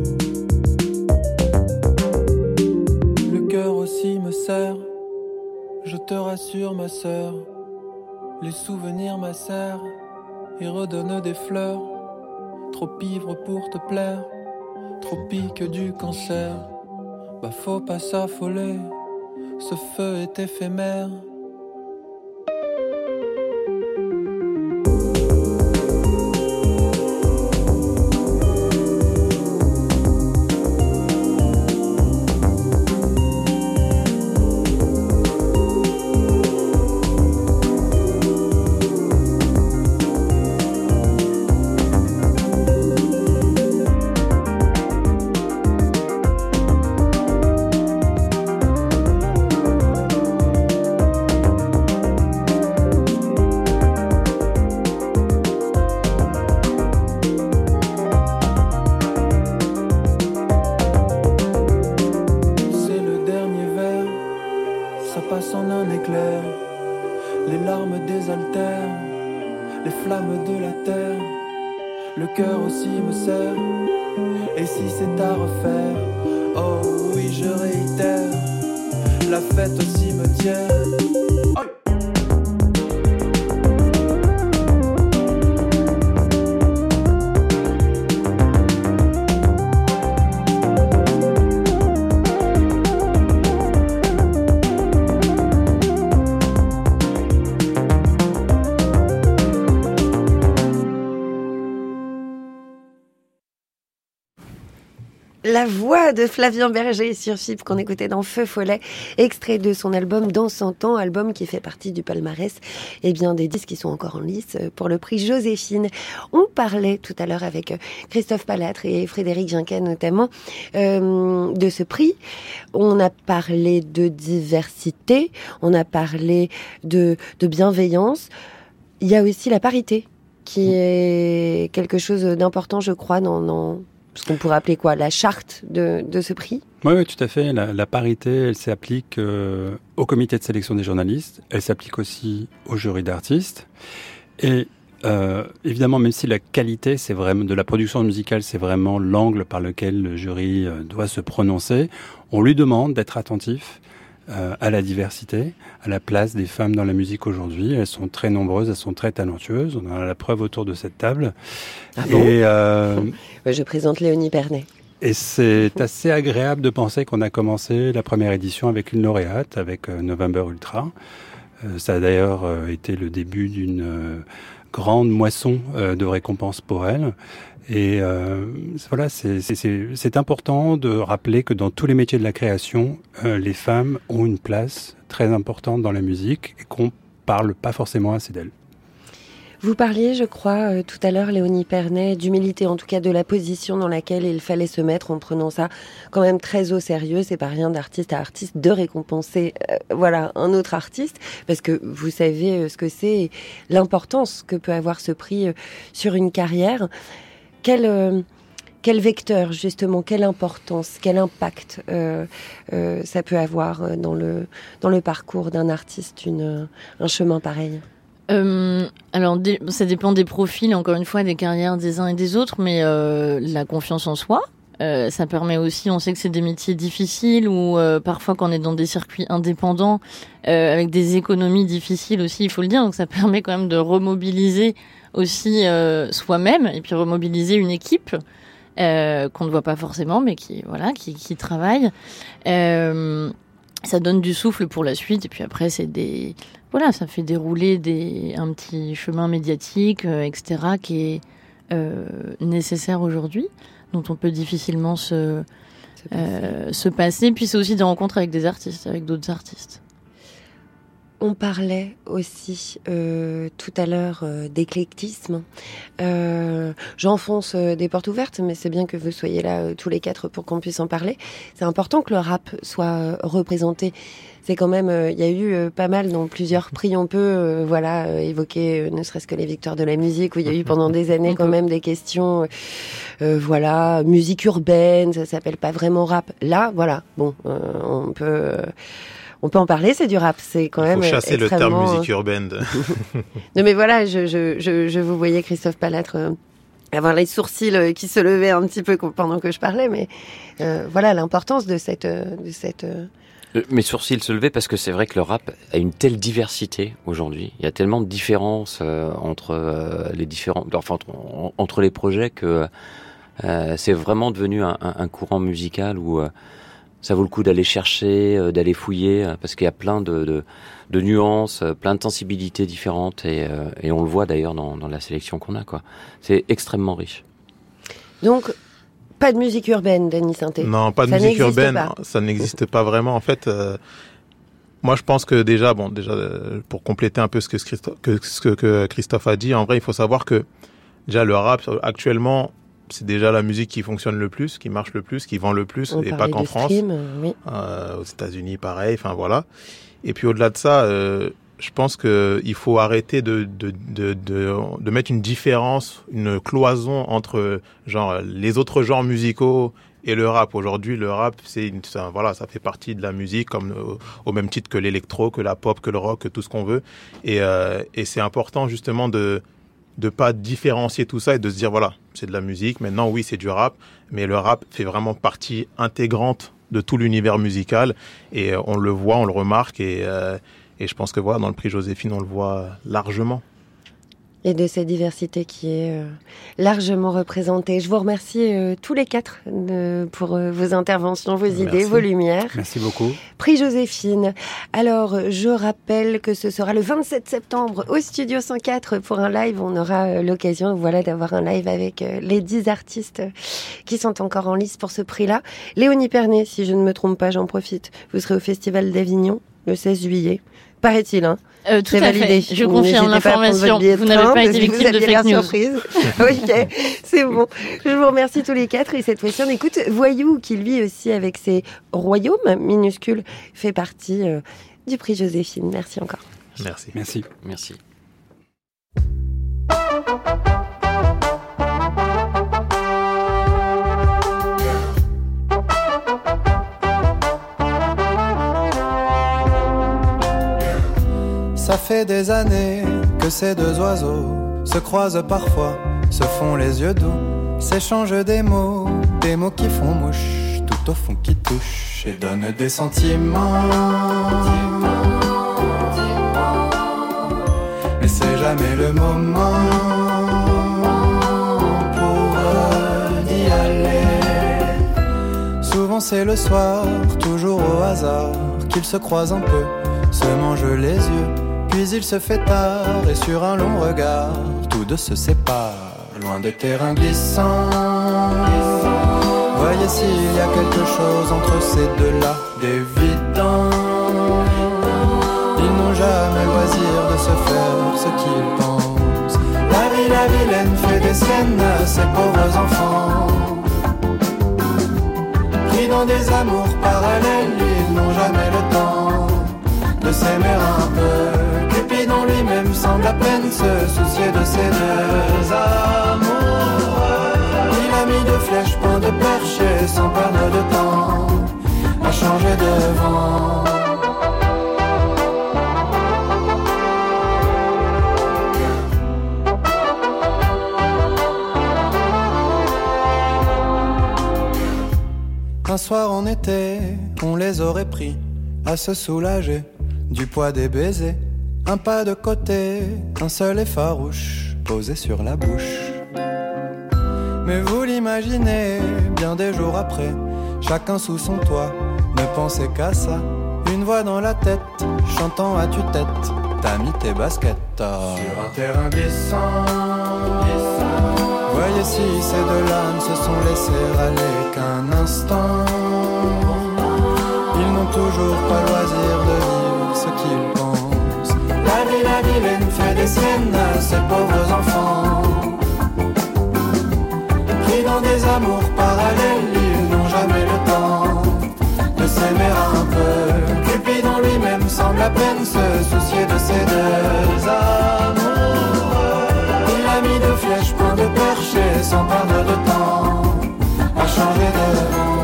Le cœur aussi me serre. Je te rassure ma sœur. Les souvenirs m'acèrent et redonnent des fleurs. Trop ivre pour te plaire. Trop pique du cancer. Bah faut pas s'affoler. Ce feu est éphémère. Les larmes désaltèrent les flammes de la terre. Le cœur aussi me serre. Et si c'est à refaire, oh oui je réitère, la fête au cimetière. Oh. La voix de Flavien Berger sur FIP qu'on écoutait dans Feu Follet, extrait de son album Dans 100 ans, album qui fait partie du palmarès et bien des disques qui sont encore en lice pour le prix Joséphine. On parlait tout à l'heure avec Christophe Palatre et Frédéric Ginquet notamment de ce prix. On a parlé de diversité, on a parlé de bienveillance. Il y a aussi la parité qui est quelque chose d'important, je crois, dans ce qu'on pourrait appeler quoi, la charte de ce prix. Oui, tout à fait. La parité, elle s'applique au comité de sélection des journalistes. Elle s'applique aussi au jury d'artistes. Et évidemment, même si la qualité, c'est vraiment de la production musicale, c'est vraiment l'angle par lequel le jury doit se prononcer, on lui demande d'être attentif à la diversité, à la place des femmes dans la musique aujourd'hui. Elles sont très nombreuses, elles sont très talentueuses. On en a la preuve autour de cette table. Ah bon je présente Léonie Pernet. Et c'est assez agréable de penser qu'on a commencé la première édition avec une lauréate, avec November Ultra. Ça a d'ailleurs été le début d'une grande moisson de récompenses pour elle. Et voilà, c'est important de rappeler que dans tous les métiers de la création, les femmes ont une place très importante dans la musique et qu'on parle pas forcément assez d'elles. Vous parliez, je crois, tout à l'heure, Léonie Pernet, d'humilité, en tout cas de la position dans laquelle il fallait se mettre en prenant ça quand même très au sérieux. C'est pas rien d'artiste à artiste de récompenser un autre artiste, parce que vous savez ce que c'est, l'importance que peut avoir ce prix sur une carrière. Quel vecteur, justement, quelle importance, quel impact ça peut avoir dans le parcours d'un artiste, un chemin pareil? Alors, ça dépend des profils, encore une fois, des carrières des uns et des autres, mais la confiance en soi, ça permet aussi, on sait que c'est des métiers difficiles, ou parfois quand on est dans des circuits indépendants, avec des économies difficiles aussi, il faut le dire, donc ça permet quand même de remobiliser aussi soi-même, et puis remobiliser une équipe qu'on ne voit pas forcément, mais qui travaille. Ça donne du souffle pour la suite, et puis après ça fait dérouler un petit chemin médiatique, etc., qui est nécessaire aujourd'hui, dont on peut difficilement se passer. Puis c'est aussi des rencontres avec des artistes, avec d'autres artistes. On parlait aussi tout à l'heure d'éclectisme. J'enfonce des portes ouvertes, mais c'est bien que vous soyez là tous les quatre pour qu'on puisse en parler. C'est important que le rap soit représenté. C'est quand même, il y a eu pas mal dans plusieurs prix. On peut, évoquer ne serait-ce que les victoires de la musique, où il y a eu pendant des années quand même des questions, musique urbaine, ça s'appelle pas vraiment rap. Là, on peut en parler, c'est du rap, c'est quand même. Il faut chasser extrêmement... le terme musique urbaine. Non mais voilà, je vous voyais, Christophe Palatre, avoir les sourcils qui se levaient un petit peu pendant que je parlais, mais l'importance de cette. Mes sourcils se levaient parce que c'est vrai que le rap a une telle diversité aujourd'hui. Il y a tellement de différences entre les projets que c'est vraiment devenu un courant musical où ça vaut le coup d'aller chercher, d'aller fouiller, parce qu'il y a plein de nuances, plein de sensibilités différentes, et on le voit d'ailleurs dans la sélection qu'on a, quoi. C'est extrêmement riche. Donc, pas de musique urbaine, Denis Sainté. Non, pas de musique urbaine, ça n'existe pas vraiment. En fait, moi je pense que déjà, pour compléter un peu ce que Christophe a dit, en vrai, il faut savoir que déjà le rap actuellement, c'est déjà la musique qui fonctionne le plus, qui marche le plus, qui vend le plus, et pas qu'en France. Oui. Aux États-Unis, pareil. Enfin voilà. Et puis au-delà de ça, je pense que il faut arrêter de mettre une différence, une cloison entre les autres genres musicaux et le rap. Aujourd'hui, le rap, voilà, ça fait partie de la musique, comme au même titre que l'électro, que la pop, que le rock, que tout ce qu'on veut. Et c'est important justement de pas différencier tout ça et de se dire voilà, c'est de la musique. Maintenant, oui, c'est du rap, mais le rap fait vraiment partie intégrante de tout l'univers musical et on le voit, on le remarque et je pense que voilà, dans le prix Joséphine, on le voit largement. Et de cette diversité qui est largement représentée. Je vous remercie tous les quatre pour vos interventions, vos idées, vos lumières. Merci beaucoup. Prix Joséphine. Alors, je rappelle que ce sera le 27 septembre au Studio 104 pour un live. On aura l'occasion d'avoir un live avec les 10 artistes qui sont encore en lice pour ce prix-là. Léonie Pernet, si je ne me trompe pas, j'en profite. Vous serez au Festival d'Avignon le 16 juillet. Paraît-il, hein. Tout à fait. Je confirme l'information. Vous n'avez pas été victime de fake news. Ok, c'est bon. Je vous remercie tous les quatre. Et cette fois-ci, on écoute Voyou, qui lui aussi, avec ses royaumes minuscules, fait partie du prix Joséphine. Merci encore. Merci. Merci. Merci. Ça fait des années que ces deux oiseaux se croisent parfois, se font les yeux doux, s'échangent des mots qui font mouche, tout au fond qui touchent et donnent des sentiments. Mais c'est jamais le moment pour d'y aller. Souvent c'est le soir, toujours au hasard, qu'ils se croisent un peu, se mangent les yeux. Puis il se fait tard et sur un long regard, tous deux se séparent, loin des terrains glissants. Voyez s'il y a quelque chose entre ces deux-là d'évident. Ils n'ont jamais loisir de se faire ce qu'ils pensent. La vilaine fait des siennes à ses pauvres enfants, qui dans des amours parallèles, ils n'ont jamais le temps de s'aimer un peu. Cupidon lui-même semble à peine se soucier de ces deux amoureux. Il a mis de flèches, point de perche et sans perdre de temps à changer de vent. Un soir en été, on les aurait pris à se soulager du poids des baisers. Un pas de côté, un seul et farouche posé sur la bouche. Mais vous l'imaginez, bien des jours après, chacun sous son toit, ne pensez qu'à ça. Une voix dans la tête, chantant à tue-tête, t'as mis tes baskets sur un terrain glissant. Voyez si ces deux-là ne se sont laissés râler qu'un instant. Ils n'ont toujours pas loisir de vivre ce qu'ils pensent. La vilaine fait des siennes à ses pauvres enfants, qui dans des amours parallèles, ils n'ont jamais le temps de s'aimer un peu. Cupidon lui-même semble à peine se soucier de ces deux amoureux. Il a mis de flèches, point de perche et sans perdre de temps à changer de vent.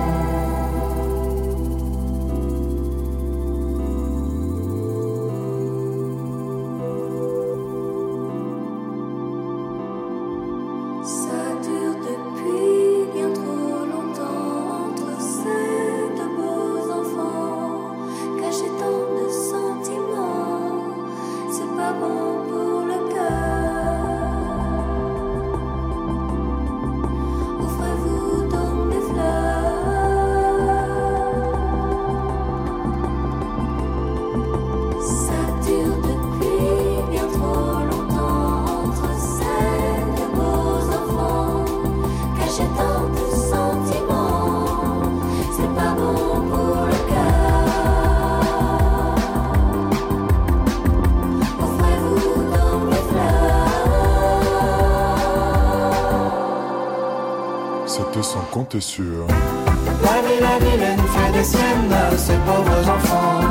Comptez sur la vilaine fait des siennes à ses pauvres enfants,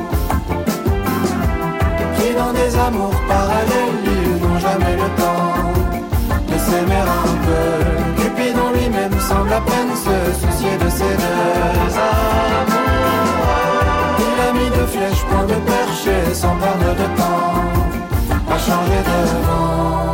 qui dans des amours parallèles, ils n'ont jamais le temps de s'aimer un peu. Cupidon lui lui-même semble à peine se soucier de ses deux amours. Il a mis deux flèches, point de perche et sans perdre de temps à changer de vent.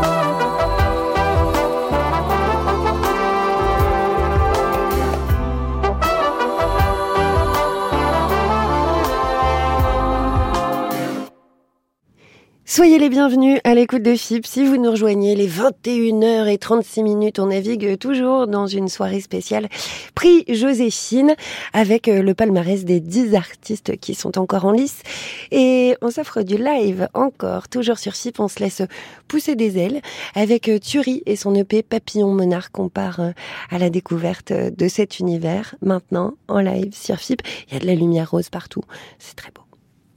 Soyez les bienvenus à l'écoute de FIP. Si vous nous rejoignez, les 21h36, on navigue toujours dans une soirée spéciale Prix Joséphine avec le palmarès des 10 artistes qui sont encore en lice. Et on s'offre du live encore, toujours sur FIP. On se laisse pousser des ailes avec Thury et son EP Papillon Monarque. On part à la découverte de cet univers maintenant en live sur FIP. Il y a de la lumière rose partout. C'est très beau.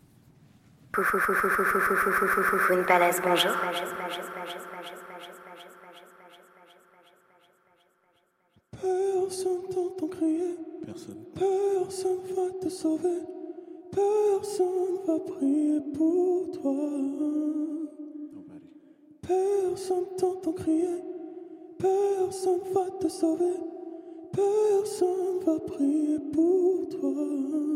Une Palace, bonjour. Personne t'entend crier, personne va te sauver, personne va prier pour toi. Personne t'entend crier, personne va te sauver, personne va prier pour toi.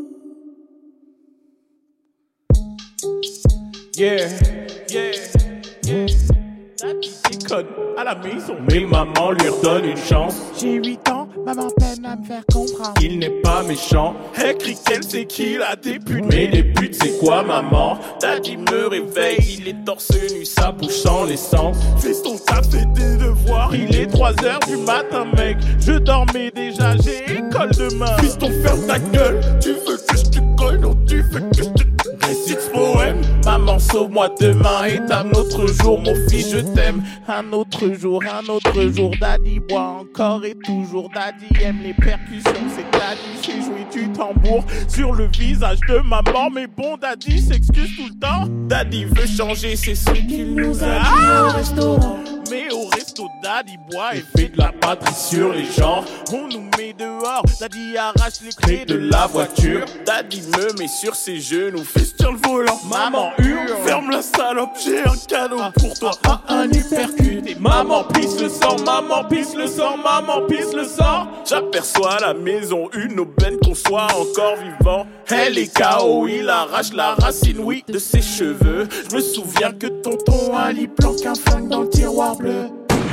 Yeah, yeah, yeah. Daddy déconne à la maison, mais maman lui redonne une chance. J'ai 8 ans, maman peine à me faire comprendre. Il n'est pas méchant, elle crie qu'elle sait qu'il a des putes. Mais des putes c'est quoi maman? Daddy me réveille, il est torse nu, sa bouche sans l'essence. Fais ton taf et tes devoirs, il est 3h du matin mec. Je dormais déjà, j'ai école demain. Fiston ferme ta gueule, tu veux que je te colle, non tu veux que je te récite ce poème. Maman sauve-moi demain est un autre jour, mon fils je t'aime. Un autre jour, Daddy boit encore et toujours. Daddy aime les percussions, c'est Daddy sait jouer du tambour sur le visage de maman. Mais bon, Daddy s'excuse tout le temps. Daddy veut changer, c'est ce qu'il nous a dit au restaurant. Mais au resto, Daddy boit et fait de la patrie sur les gens. On nous met dehors, Daddy arrache les clés de la voiture. Daddy me met sur ses genoux, fils sur le volant. Maman hurle, ferme la salope, j'ai un cadeau pour toi. Un hypercute et maman pisse le sang, maman pisse le sang, maman pisse le sang. J'aperçois à la maison une aubaine qu'on soit encore vivant. Elle est KO, il arrache la racine, oui, de ses cheveux. Je me souviens que tonton Ali planque un flingue dans le tiroir bleu.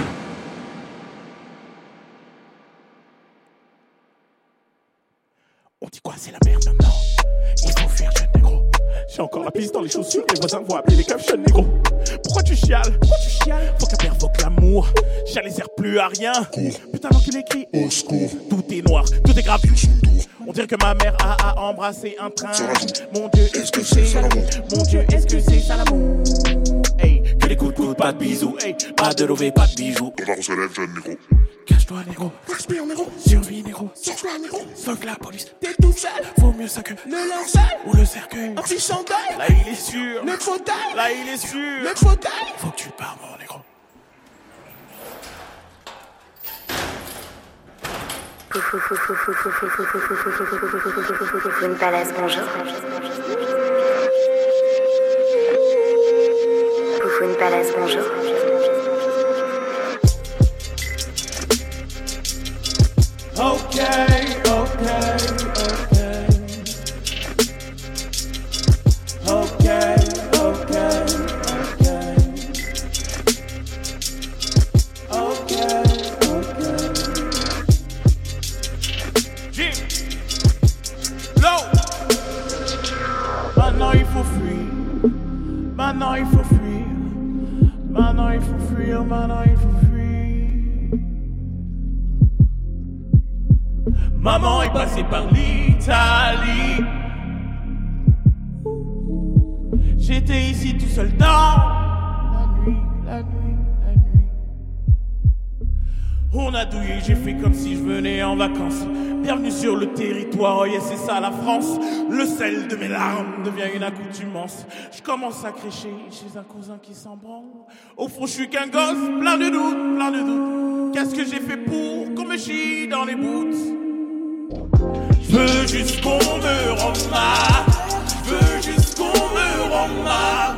On dit quoi, c'est la merde maintenant? Il faut fuir, jeune négro. J'ai encore la piste dans les chaussures, les voisins vont appeler les keufs, jeune négro. Pourquoi tu chiales? Faut qu'un père voque l'amour. Chialer sert plus à rien. Putain, l'enculé crie au secours. Tout est noir, tout est grave. On dirait que ma mère a embrassé un train. Mon Dieu, est-ce que c'est ça l'amour? Mon Dieu, est-ce que c'est ça l'amour? Hey, que les coups de coude, pas de bisous. Hey, pas de lové, pas de bijoux. On va se lève, jeune négro. Cache-toi, négro. Respire, négro. Survie, négro. Sauve-toi, négro. Sauve la police. T'es tout seul. Vaut mieux ça que le linceul ou le cercueil. Un petit chandail. Là, il est sûr. Le fauteuil. Là, il est sûr. Le fauteuil. Faut que tu pars, mon négro. Une Palace, bonjour. Une Palace, bonjour. Okay. Maintenant il faut fuir. Maintenant il faut fuir. Maintenant il faut fuir. Maintenant il faut fuir. Maman est passée par l'Italie. J'étais ici tout seul dans la nuit. On a douillé, j'ai fait comme si je venais en vacances. Bienvenue sur le territoire, oh yeah, c'est ça la France. Le sel de mes larmes devient une accoutumance. Je commence à crécher chez un cousin qui s'en branle. Au fond, je suis qu'un gosse, plein de doutes. Qu'est-ce que j'ai fait pour qu'on me chie dans les boots? Je veux juste qu'on me rende ma. Je veux juste qu'on me rende ma.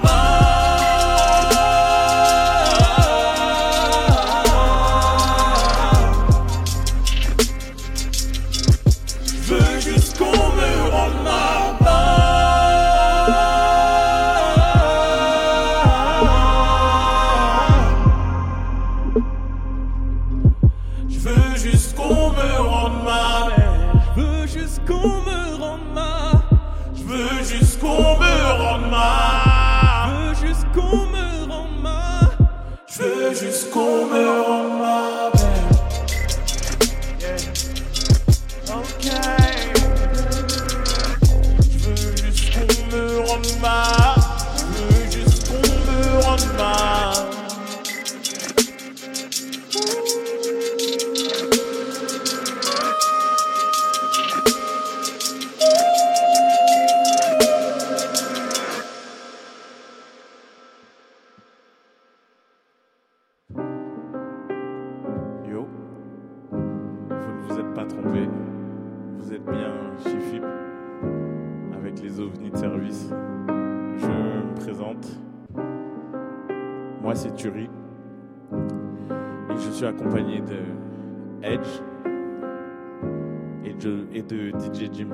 trompé. Vous êtes bien chez FIP avec les ovnis de service. Je me présente. Moi, c'est Turi. Et je suis accompagné de Edge et de DJ Jim.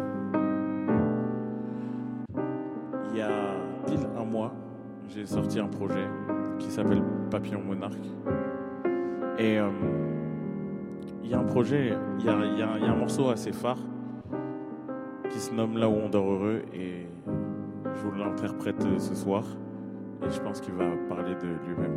Il y a pile un mois, j'ai sorti un projet qui s'appelle Papillon Monarque. Et il y a un projet, il y a un morceau assez phare qui se nomme Là où on dort heureux et je vous l'interprète ce soir et je pense qu'il va parler de lui-même.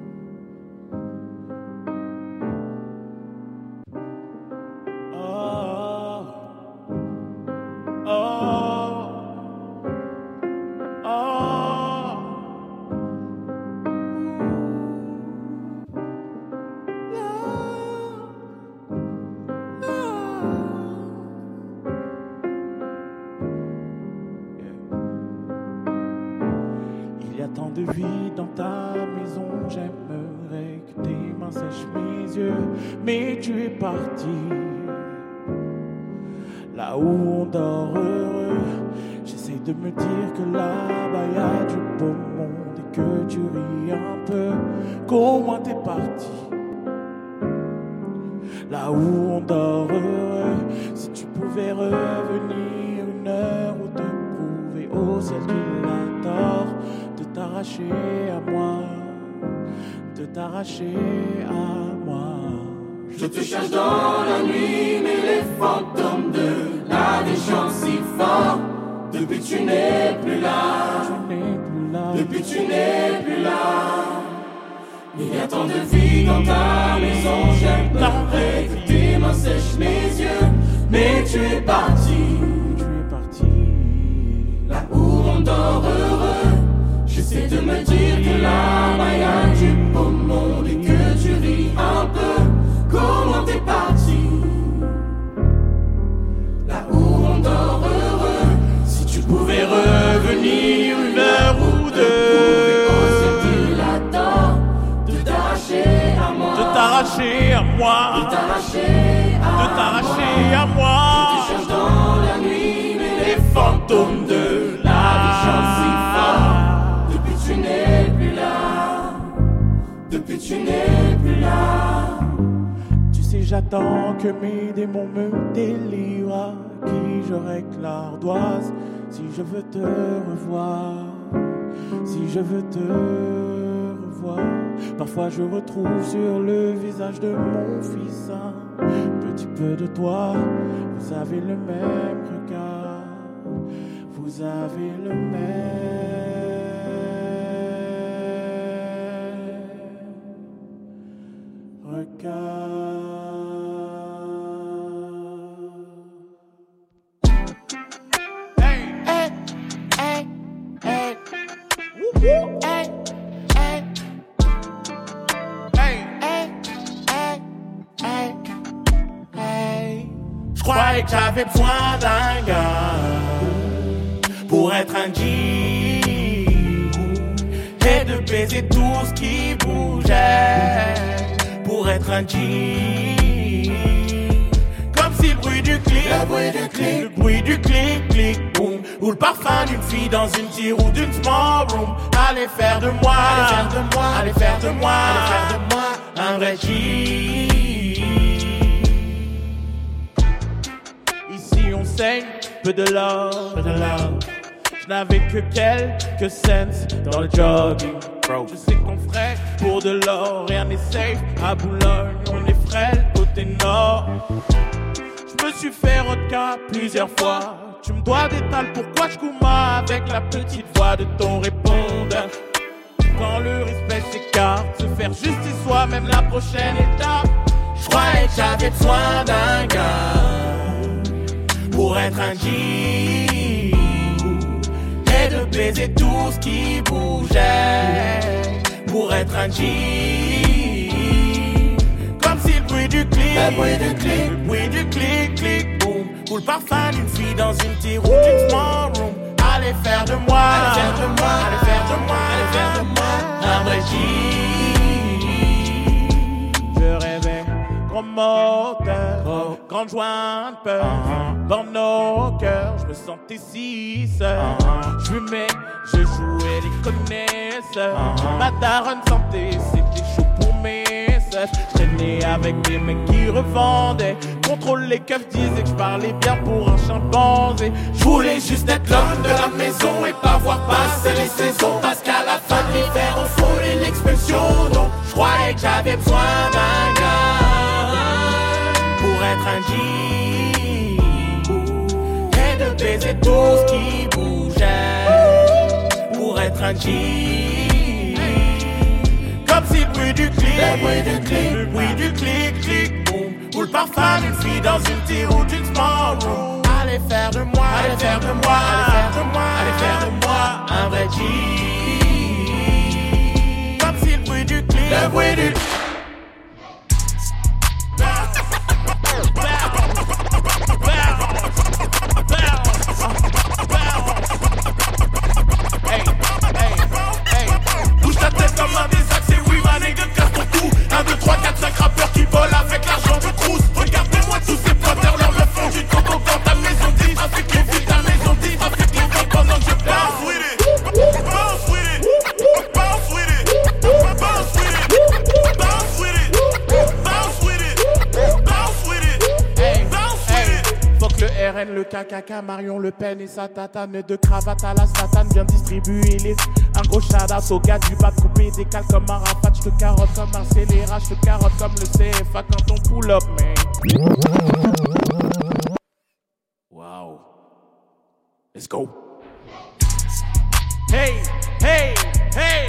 Tant de vie dans ta maison, j'aimerais que tes mains sèchent mes yeux, mais tu es parti. Là où on dort heureux, j'essaie de me dire que là-bas y a du beau monde et que tu ris un peu, qu'au moins t'es parti. Là où on dort heureux, si tu pouvais revenir une heure ou te prouver au ciel qu'il adore, de t'arracher à moi, de t'arracher à moi. Je te cherche dans la nuit, mais les fantômes de la vie chantent si fort. Depuis tu n'es plus là, depuis tu n'es plus là. Il y a tant de vie dans ta maison, j'aimerais que tes mains sèchent mes yeux, mais tu es parti, là où on dort heureux. J'essaie de me dire que là-bas y a du beau monde et que tu ris un peu. Comment t'es parti? Là où on dort heureux. Si tu pouvais revenir une heure ou deux, de t'arracher à moi, de t'arracher à moi, de t'arracher à moi. Je te cherche dans la nuit, mais les fantômes de la vie chantent si fort. Depuis tu n'es plus là, depuis tu n'es plus là. Tu sais, j'attends que mes démons me délivrent. À qui j'aurais que l'ardoise si je veux te revoir, si je veux te revoir. Parfois je retrouve sur le visage de mon fils un petit peu de toi. Vous avez le même regard, vous avez le même regard. Je croyais que j'avais besoin d'un gars pour être un G et de baiser tout ce qui bougeait. Pour être un G, comme si le bruit du clic, le bruit du clic, clic, boum, ou le parfum d'une fille dans une tire ou d'une small room allait faire de moi, allait faire de moi un vrai G. Ici on saigne, peu de love. Je n'avais que quelques cents dans le jogging. Bro, je sais qu'on ferait pour de l'or, rien n'est safe. À Boulogne, on est frêle côté nord. Je me suis fait vodka plusieurs fois. Tu me dois des tales, pourquoi je couma avec la petite voix de ton répondeur. Quand le respect s'écarte, se faire justice soi-même la prochaine étape. Je croyais que j'avais besoin d'un gars pour être un G et de baiser tout ce qui bougeait. Pour être un G, comme si le bruit du clic, le bruit du clic, clic, boum, ou le parfum d'une fille dans une tire ou d'une small room allait faire de moi, un vrai G. Je rêvais grand moteur, grande jointe peur. Dans nos cœurs, je me sentais si seul. Je fumais, je jouais les connaisseurs. Ma daronne santé, c'était chaud pour mes seufs. Je traînais avec des mecs qui revendaient. Contrôle les keufs, disaient que je parlais bien pour un chimpanzé. Je voulais juste être l'homme de la maison et pas voir passer les saisons. Parce qu'à la fin de l'hiver, on frôlait l'expulsion. Donc je croyais que j'avais besoin d'un gars pour être un G. Et de baiser tout ce qui bougeait pour être un G. Comme si le bruit du clic, le bruit du clic, clic, boum. Ou le parfum d'une fille dans une tire ou d'une small room. Allez faire de moi, allez faire de moi, allez faire de moi, allez faire de moi un vrai G. Comme si le bruit du clic, le bruit du bouge ta tête comme un désaxé, oui ma nègre, casse ton cou. 1, 2, 3, 4, 5 rappeurs qui volent avec l'argent du crous. Regardez-moi tous ces pointeurs, leur me font du coco quand ta maison dit. Avec les villes, ta maison dit. Avec les villes pendant que je bounce with it. Bounce with it. Bounce with it. Bounce with it. Bounce with it. Bounce with it. Bounce with it. Hey, bounce with it. Fuck le RN, le KKK, Marion Le Pen et sa tatane de cravate à la satane. Bien distribuer les... Un gros shout-out au gars du bas coupé, décale comme un rapat. Je te carotte comme un scélérat, je te carotte comme le CFA quand on pull up, man. Wow. Let's go. Hey, hey, hey.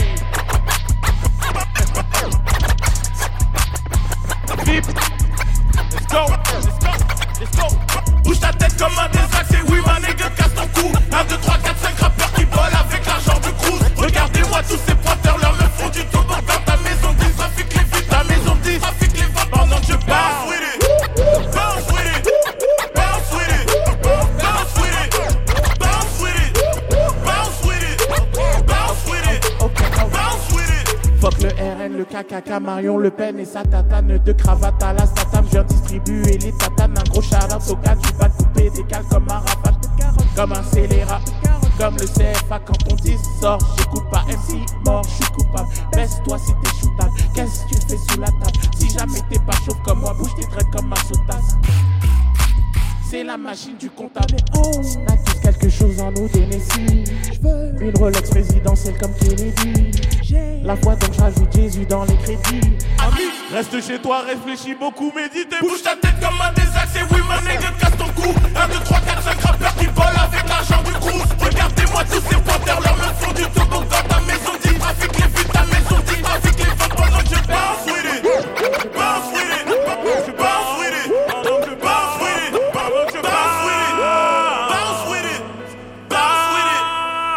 Flip. Let's go, let's go, let's go. Bouge ta tête comme un désaxé, oui ma nègre, casse ton cou. 1, 2, 3, 4, 5 rappeurs qui volent avec l'argent du crous. Regardez-moi tous ces pointeurs, leur me font du toboggan dans ta maison 10. Trafique les vides, ta maison 10. Trafique les ventes pendant que je bounce with it. Bounce with it. Bounce with it. Bounce with it. Bounce with it. Bounce with it. Bounce with it. Bounce with it. Fuck le RN, le KKK, Marion Le Pen et sa tatane de cravate à la statame. Je viens distribuer les tatanes. Un gros shout-out au gars du bas coupé, décale comme un rapat. Comme un scélérat. Comme le CFA quand on dit sort. J'écoute pas MC mort, je suis coupable. Baisse-toi si t'es shootable. Qu'est-ce que tu fais sous la table? Si jamais t'es pas chauve comme moi, bouge tes traits comme ma sotasse. C'est la machine du comptable. On a tous quelque chose en nous, Tennessee. J'veux une Rolex présidentielle comme Kennedy. J'ai la foi donc j'ajoute Jésus dans les crédits. Ami, reste chez toi, réfléchis beaucoup, médite. Bouge ta tête comme un désaxé, oui ma nègre, casse ton cou. 1, 2, 3, 4, 5 rappeurs qui volent avec l'argent du crous. Regardez-moi tous ces pointeurs, leur me font du toboggan dans ta maison dit. Avec les vues de ta maison dit. Avec les ventes pendant que je bounce with it. Bounce with it. Je bounce with it. Pendant que je bounce with it. Pendant que je bounce with it. Bounce with it. Bounce with it.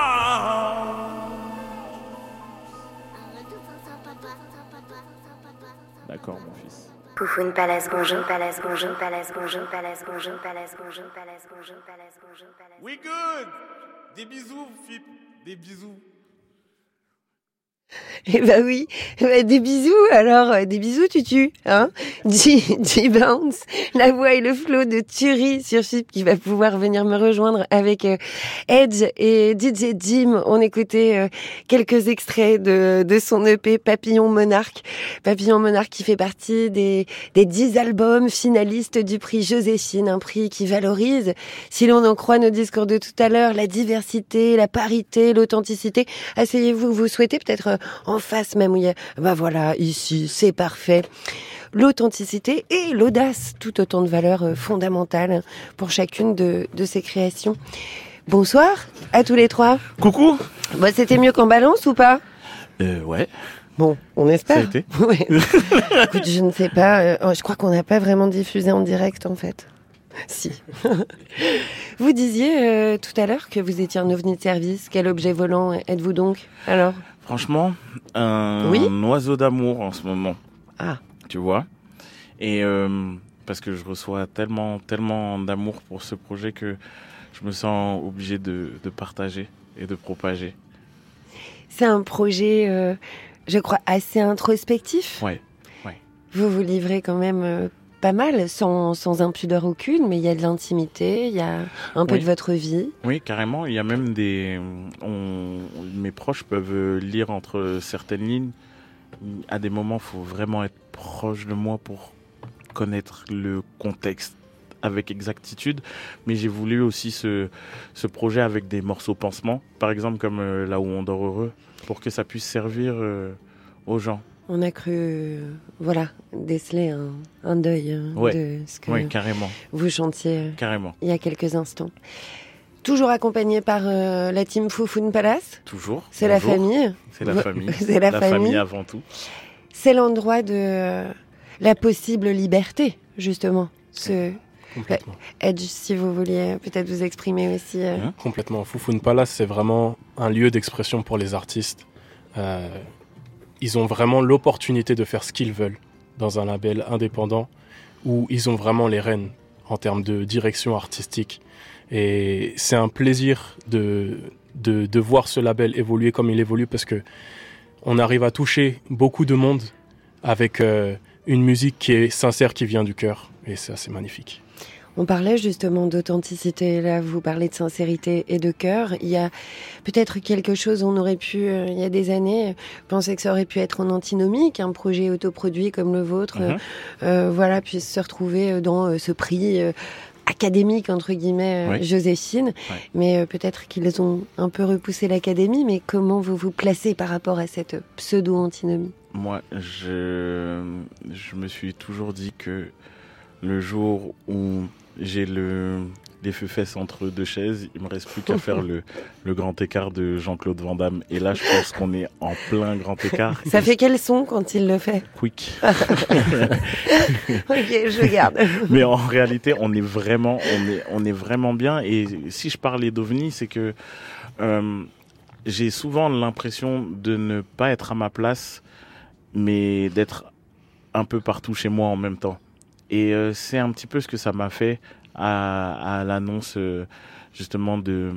D'accord mon fils. Poufoune Palace, bonjour, Palace, bonjour, Palace, bonjour, Palace, bonjour, Palace, bonjour, Palace, bonjour, Palace, bonjour, Palace. We good. Des bisous, Philippe. Des bisous. Eh ben oui, des bisous alors, des bisous Tutu, hein. G-Bounce, la voix et le flow de Turi sur Chip qui va pouvoir venir me rejoindre avec Edge et DJ Jim. On écoutait quelques extraits de son EP Papillon Monarque. Papillon Monarque qui fait partie des 10 albums finalistes du prix Joséphine, un prix qui valorise, si l'on en croit nos discours de tout à l'heure, la diversité, la parité, l'authenticité. Asseyez-vous, vous souhaitez peut-être en face même où il y a, bah voilà, ici, c'est parfait. L'authenticité et l'audace, tout autant de valeurs fondamentales pour chacune de ces créations. Bonsoir à tous les trois. Coucou. Bah, c'était mieux qu'en balance ou pas? Ouais. Bon, on espère. Ça a été. Ouais. Écoute, je ne sais pas, je crois qu'on n'a pas vraiment diffusé en direct en fait. Si. Vous disiez tout à l'heure que vous étiez un ovni de service. Quel objet volant êtes-vous donc alors? Franchement, un oiseau d'amour en ce moment. Ah. Tu vois? Et parce que je reçois tellement d'amour pour ce projet que je me sens obligé de partager et de propager. C'est un projet, je crois, assez introspectif. Ouais. Vous vous livrez quand même pas mal, sans impudeur aucune, mais il y a de l'intimité, il y a un peu de votre vie. Oui, carrément. Il y a même mes proches peuvent lire entre certaines lignes. À des moments, il faut vraiment être proche de moi pour connaître le contexte avec exactitude. Mais j'ai voulu aussi ce projet avec des morceaux pansements, par exemple comme Là où on dort heureux, pour que ça puisse servir aux gens. On a cru, déceler un deuil de ce que carrément. Vous chantiez carrément. Il y a quelques instants. Toujours accompagné par la team Foufoune Palace. Toujours. C'est la famille. C'est la famille. C'est la famille avant tout. C'est l'endroit de la possible liberté, justement. Complètement. Edge, si vous vouliez peut-être vous exprimer aussi. Complètement. Foufoune Palace, c'est vraiment un lieu d'expression pour les artistes. Ils ont vraiment l'opportunité de faire ce qu'ils veulent dans un label indépendant où ils ont vraiment les rênes en termes de direction artistique. Et c'est un plaisir de voir ce label évoluer comme il évolue parce que on arrive à toucher beaucoup de monde avec une musique qui est sincère, qui vient du cœur. Et ça, c'est magnifique. On parlait justement d'authenticité, là vous parlez de sincérité et de cœur. Il y a peut-être quelque chose, on aurait pu, il y a des années, penser que ça aurait pu être en antinomie, qu'un projet autoproduit comme le vôtre puisse se retrouver dans ce prix académique, entre guillemets, Joséphine. Ouais. Mais peut-être qu'ils ont un peu repoussé l'académie, mais comment vous vous placez par rapport à cette pseudo-antinomie ? Moi, je me suis toujours dit que le jour où j'ai les feux-fesses entre deux chaises, il me reste plus qu'à faire le grand écart de Jean-Claude Van Damme. Et là, je pense qu'on est en plein grand écart. Ça fait quel son quand il le fait ? Quick. Ok, je garde. Mais en réalité, on est vraiment bien. Et si je parlais d'OVNI, c'est que j'ai souvent l'impression de ne pas être à ma place, mais d'être un peu partout chez moi en même temps. Et c'est un petit peu ce que ça m'a fait à l'annonce justement du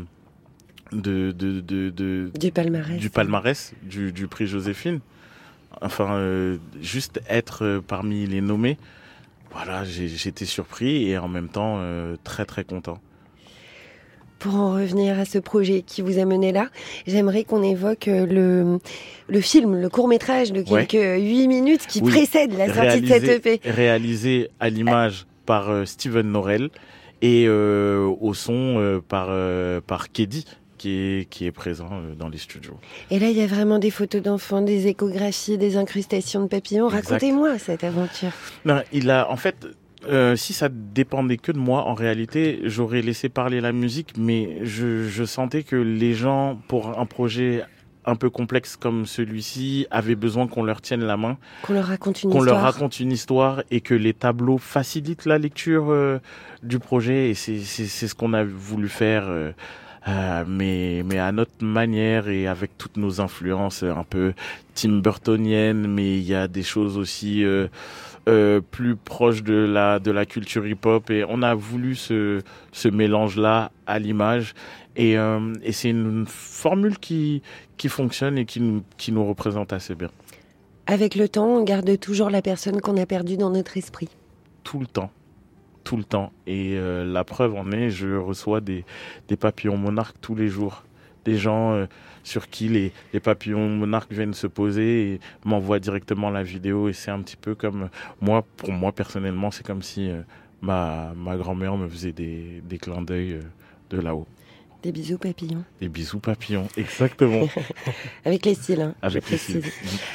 palmarès du prix Joséphine. Enfin, juste être parmi les nommés. Voilà, j'étais surpris et en même temps très très content. Pour en revenir à ce projet qui vous a mené là, j'aimerais qu'on évoque le film, le court-métrage de quelques 8 minutes qui précède la sortie de cette EP. Réalisé à l'image par Steven Norel et au son par Keddy qui est présent dans les studios. Et là, il y a vraiment des photos d'enfants, des échographies, des incrustations de papillons. Exact. Racontez-moi cette aventure. Non, en fait... si ça dépendait que de moi, en réalité, j'aurais laissé parler la musique, mais je sentais que les gens, pour un projet un peu complexe comme celui-ci, avaient besoin qu'on leur tienne la main. Qu'on leur raconte une histoire et que les tableaux facilitent la lecture du projet. Et c'est ce qu'on a voulu faire, mais à notre manière et avec toutes nos influences un peu Tim Burtoniennes, mais il y a des choses aussi... plus proche de la culture hip-hop et on a voulu ce mélange-là à l'image et c'est une formule qui fonctionne et qui nous représente assez bien. Avec le temps, on garde toujours la personne qu'on a perdue dans notre esprit. Tout le temps. Et la preuve en est, je reçois des papillons monarques tous les jours. Des gens sur qui les papillons monarques viennent se poser et m'envoient directement la vidéo. Et c'est un petit peu comme pour moi personnellement, c'est comme si ma grand-mère me faisait des clins d'œil de là-haut. Des bisous papillons. Des bisous papillons, exactement. Avec les styles. Hein, avec les styles.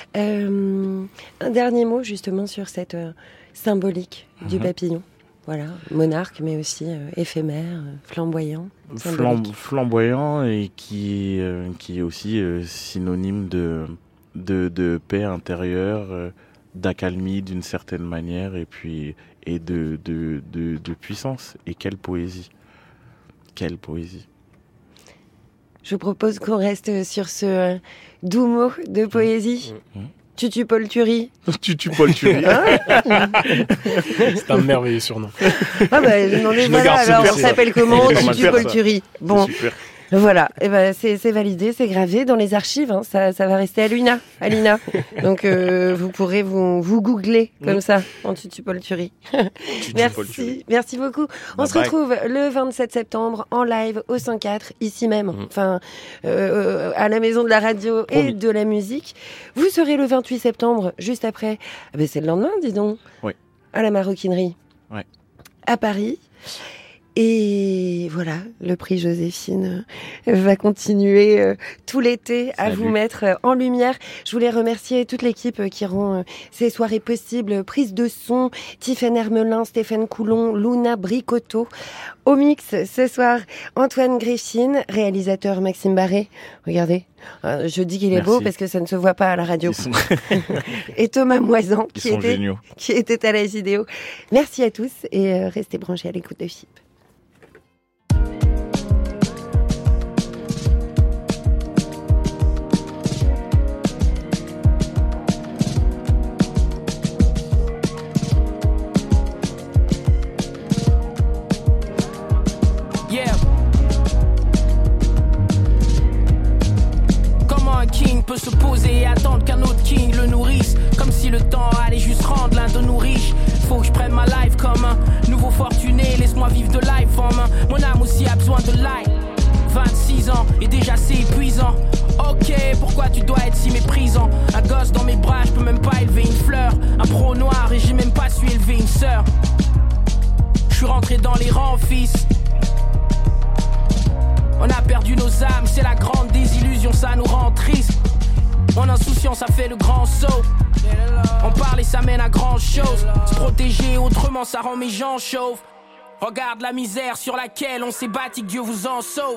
Un dernier mot justement sur cette symbolique du papillon. Voilà, monarque, mais aussi éphémère, flamboyant. Flamboyant et qui est aussi synonyme de paix intérieure, d'accalmie d'une certaine manière, et de puissance. Et quelle poésie. Quelle poésie. Je vous propose qu'on reste sur ce doux mot de poésie. Tutu Paul Thury. Tutu Paul Thury. C'est un merveilleux surnom. Ah bah, non mais voilà, alors on s'appelle comment Tutu Paul Thury. Bon, Voilà, et ben c'est validé, c'est gravé dans les archives, hein. Ça va rester à l'INA. Donc vous pourrez vous googler comme ça en Tutu Paul Thury. Merci beaucoup. On se retrouve le 27 septembre en live au 104 ici même, à la Maison de la Radio et de la Musique. Vous serez le 28 septembre juste après. Ah ben c'est le lendemain, dis donc. Oui. À la Maroquinerie. Ouais. À Paris. Et voilà, le prix Joséphine va continuer tout l'été à vous mettre en lumière. Je voulais remercier toute l'équipe qui rend ces soirées possibles. Prise de son, Tiffaine Hermelin, Stéphane Coulon, Luna Bricotto. Au mix, ce soir, Antoine Griffin, réalisateur Maxime Barré. Regardez, je dis qu'il est beau parce que ça ne se voit pas à la radio. Et Thomas Moisan, qui était à la vidéo. Merci à tous et restez branchés à l'écoute de FIP. Peut se poser et attendre qu'un autre king le nourrisse, comme si le temps allait juste rendre l'un de nous riches. Faut que je prenne ma life comme un nouveau fortuné, laisse-moi vivre de life en main. Mon âme aussi a besoin de life. 26 ans et déjà c'est épuisant. Ok, pourquoi tu dois être si méprisant? Un gosse dans mes bras, je peux même pas élever une fleur. Un pro noir et j'ai même pas su élever une sœur. Je suis rentré dans les rangs, fils. On a perdu nos âmes, c'est la grande désillusion, ça nous rend triste. Mon insouciance a fait le grand saut. On parle et ça mène à grand chose. Se protéger autrement, ça rend mes gens chauves. Regarde la misère sur laquelle on s'est bâti, que Dieu vous en sauve.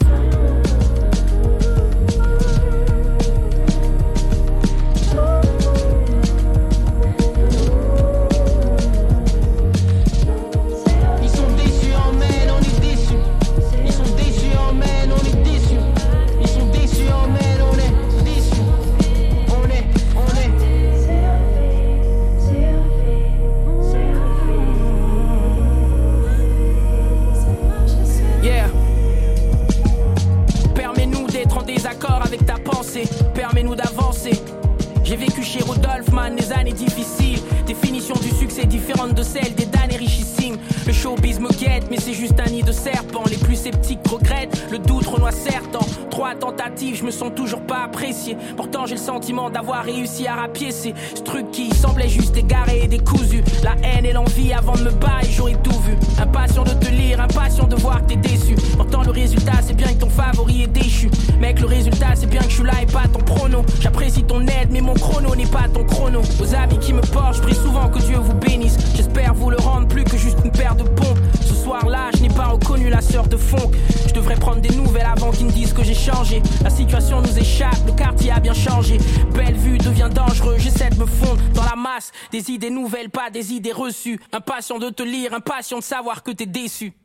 Avec ta pensée, permets-nous d'avancer. J'ai vécu chez Rodolphe Man des années difficiles. Définition du succès différente de celle des damnés richissimes. Le showbiz me guette, mais c'est juste un nid de serpents. Les plus sceptiques regrettent, le doute renoie certains. 3 tentatives, je me sens toujours pas apprécié. Pourtant j'ai le sentiment d'avoir réussi à rapiécer ce truc qui semblait juste égaré et décousu. La haine et l'envie avant de me barrer, j'aurais tout vu. Impatient de te lire, impatient de voir que t'es déçu. Pourtant le résultat c'est bien que ton favori est déchu. Mec, le résultat c'est bien que je suis là et pas ton prono. J'apprécie ton aide mais mon chrono n'est pas ton chrono. Aux amis qui me portent, je prie souvent que Dieu vous bénisse. J'espère vous le rendre plus que juste une paire de pompes. Ce soir-là, je n'ai pas reconnu la sœur de Fonck. Je devrais prendre des nouvelles avant qu'ils me disent que j'ai changé. La situation nous échappe, le quartier a bien changé. Bellevue devient dangereux, j'essaie de me fondre dans la masse. Des idées nouvelles, pas des idées reçues. Impatient de te lire, impatient de savoir que t'es déçu.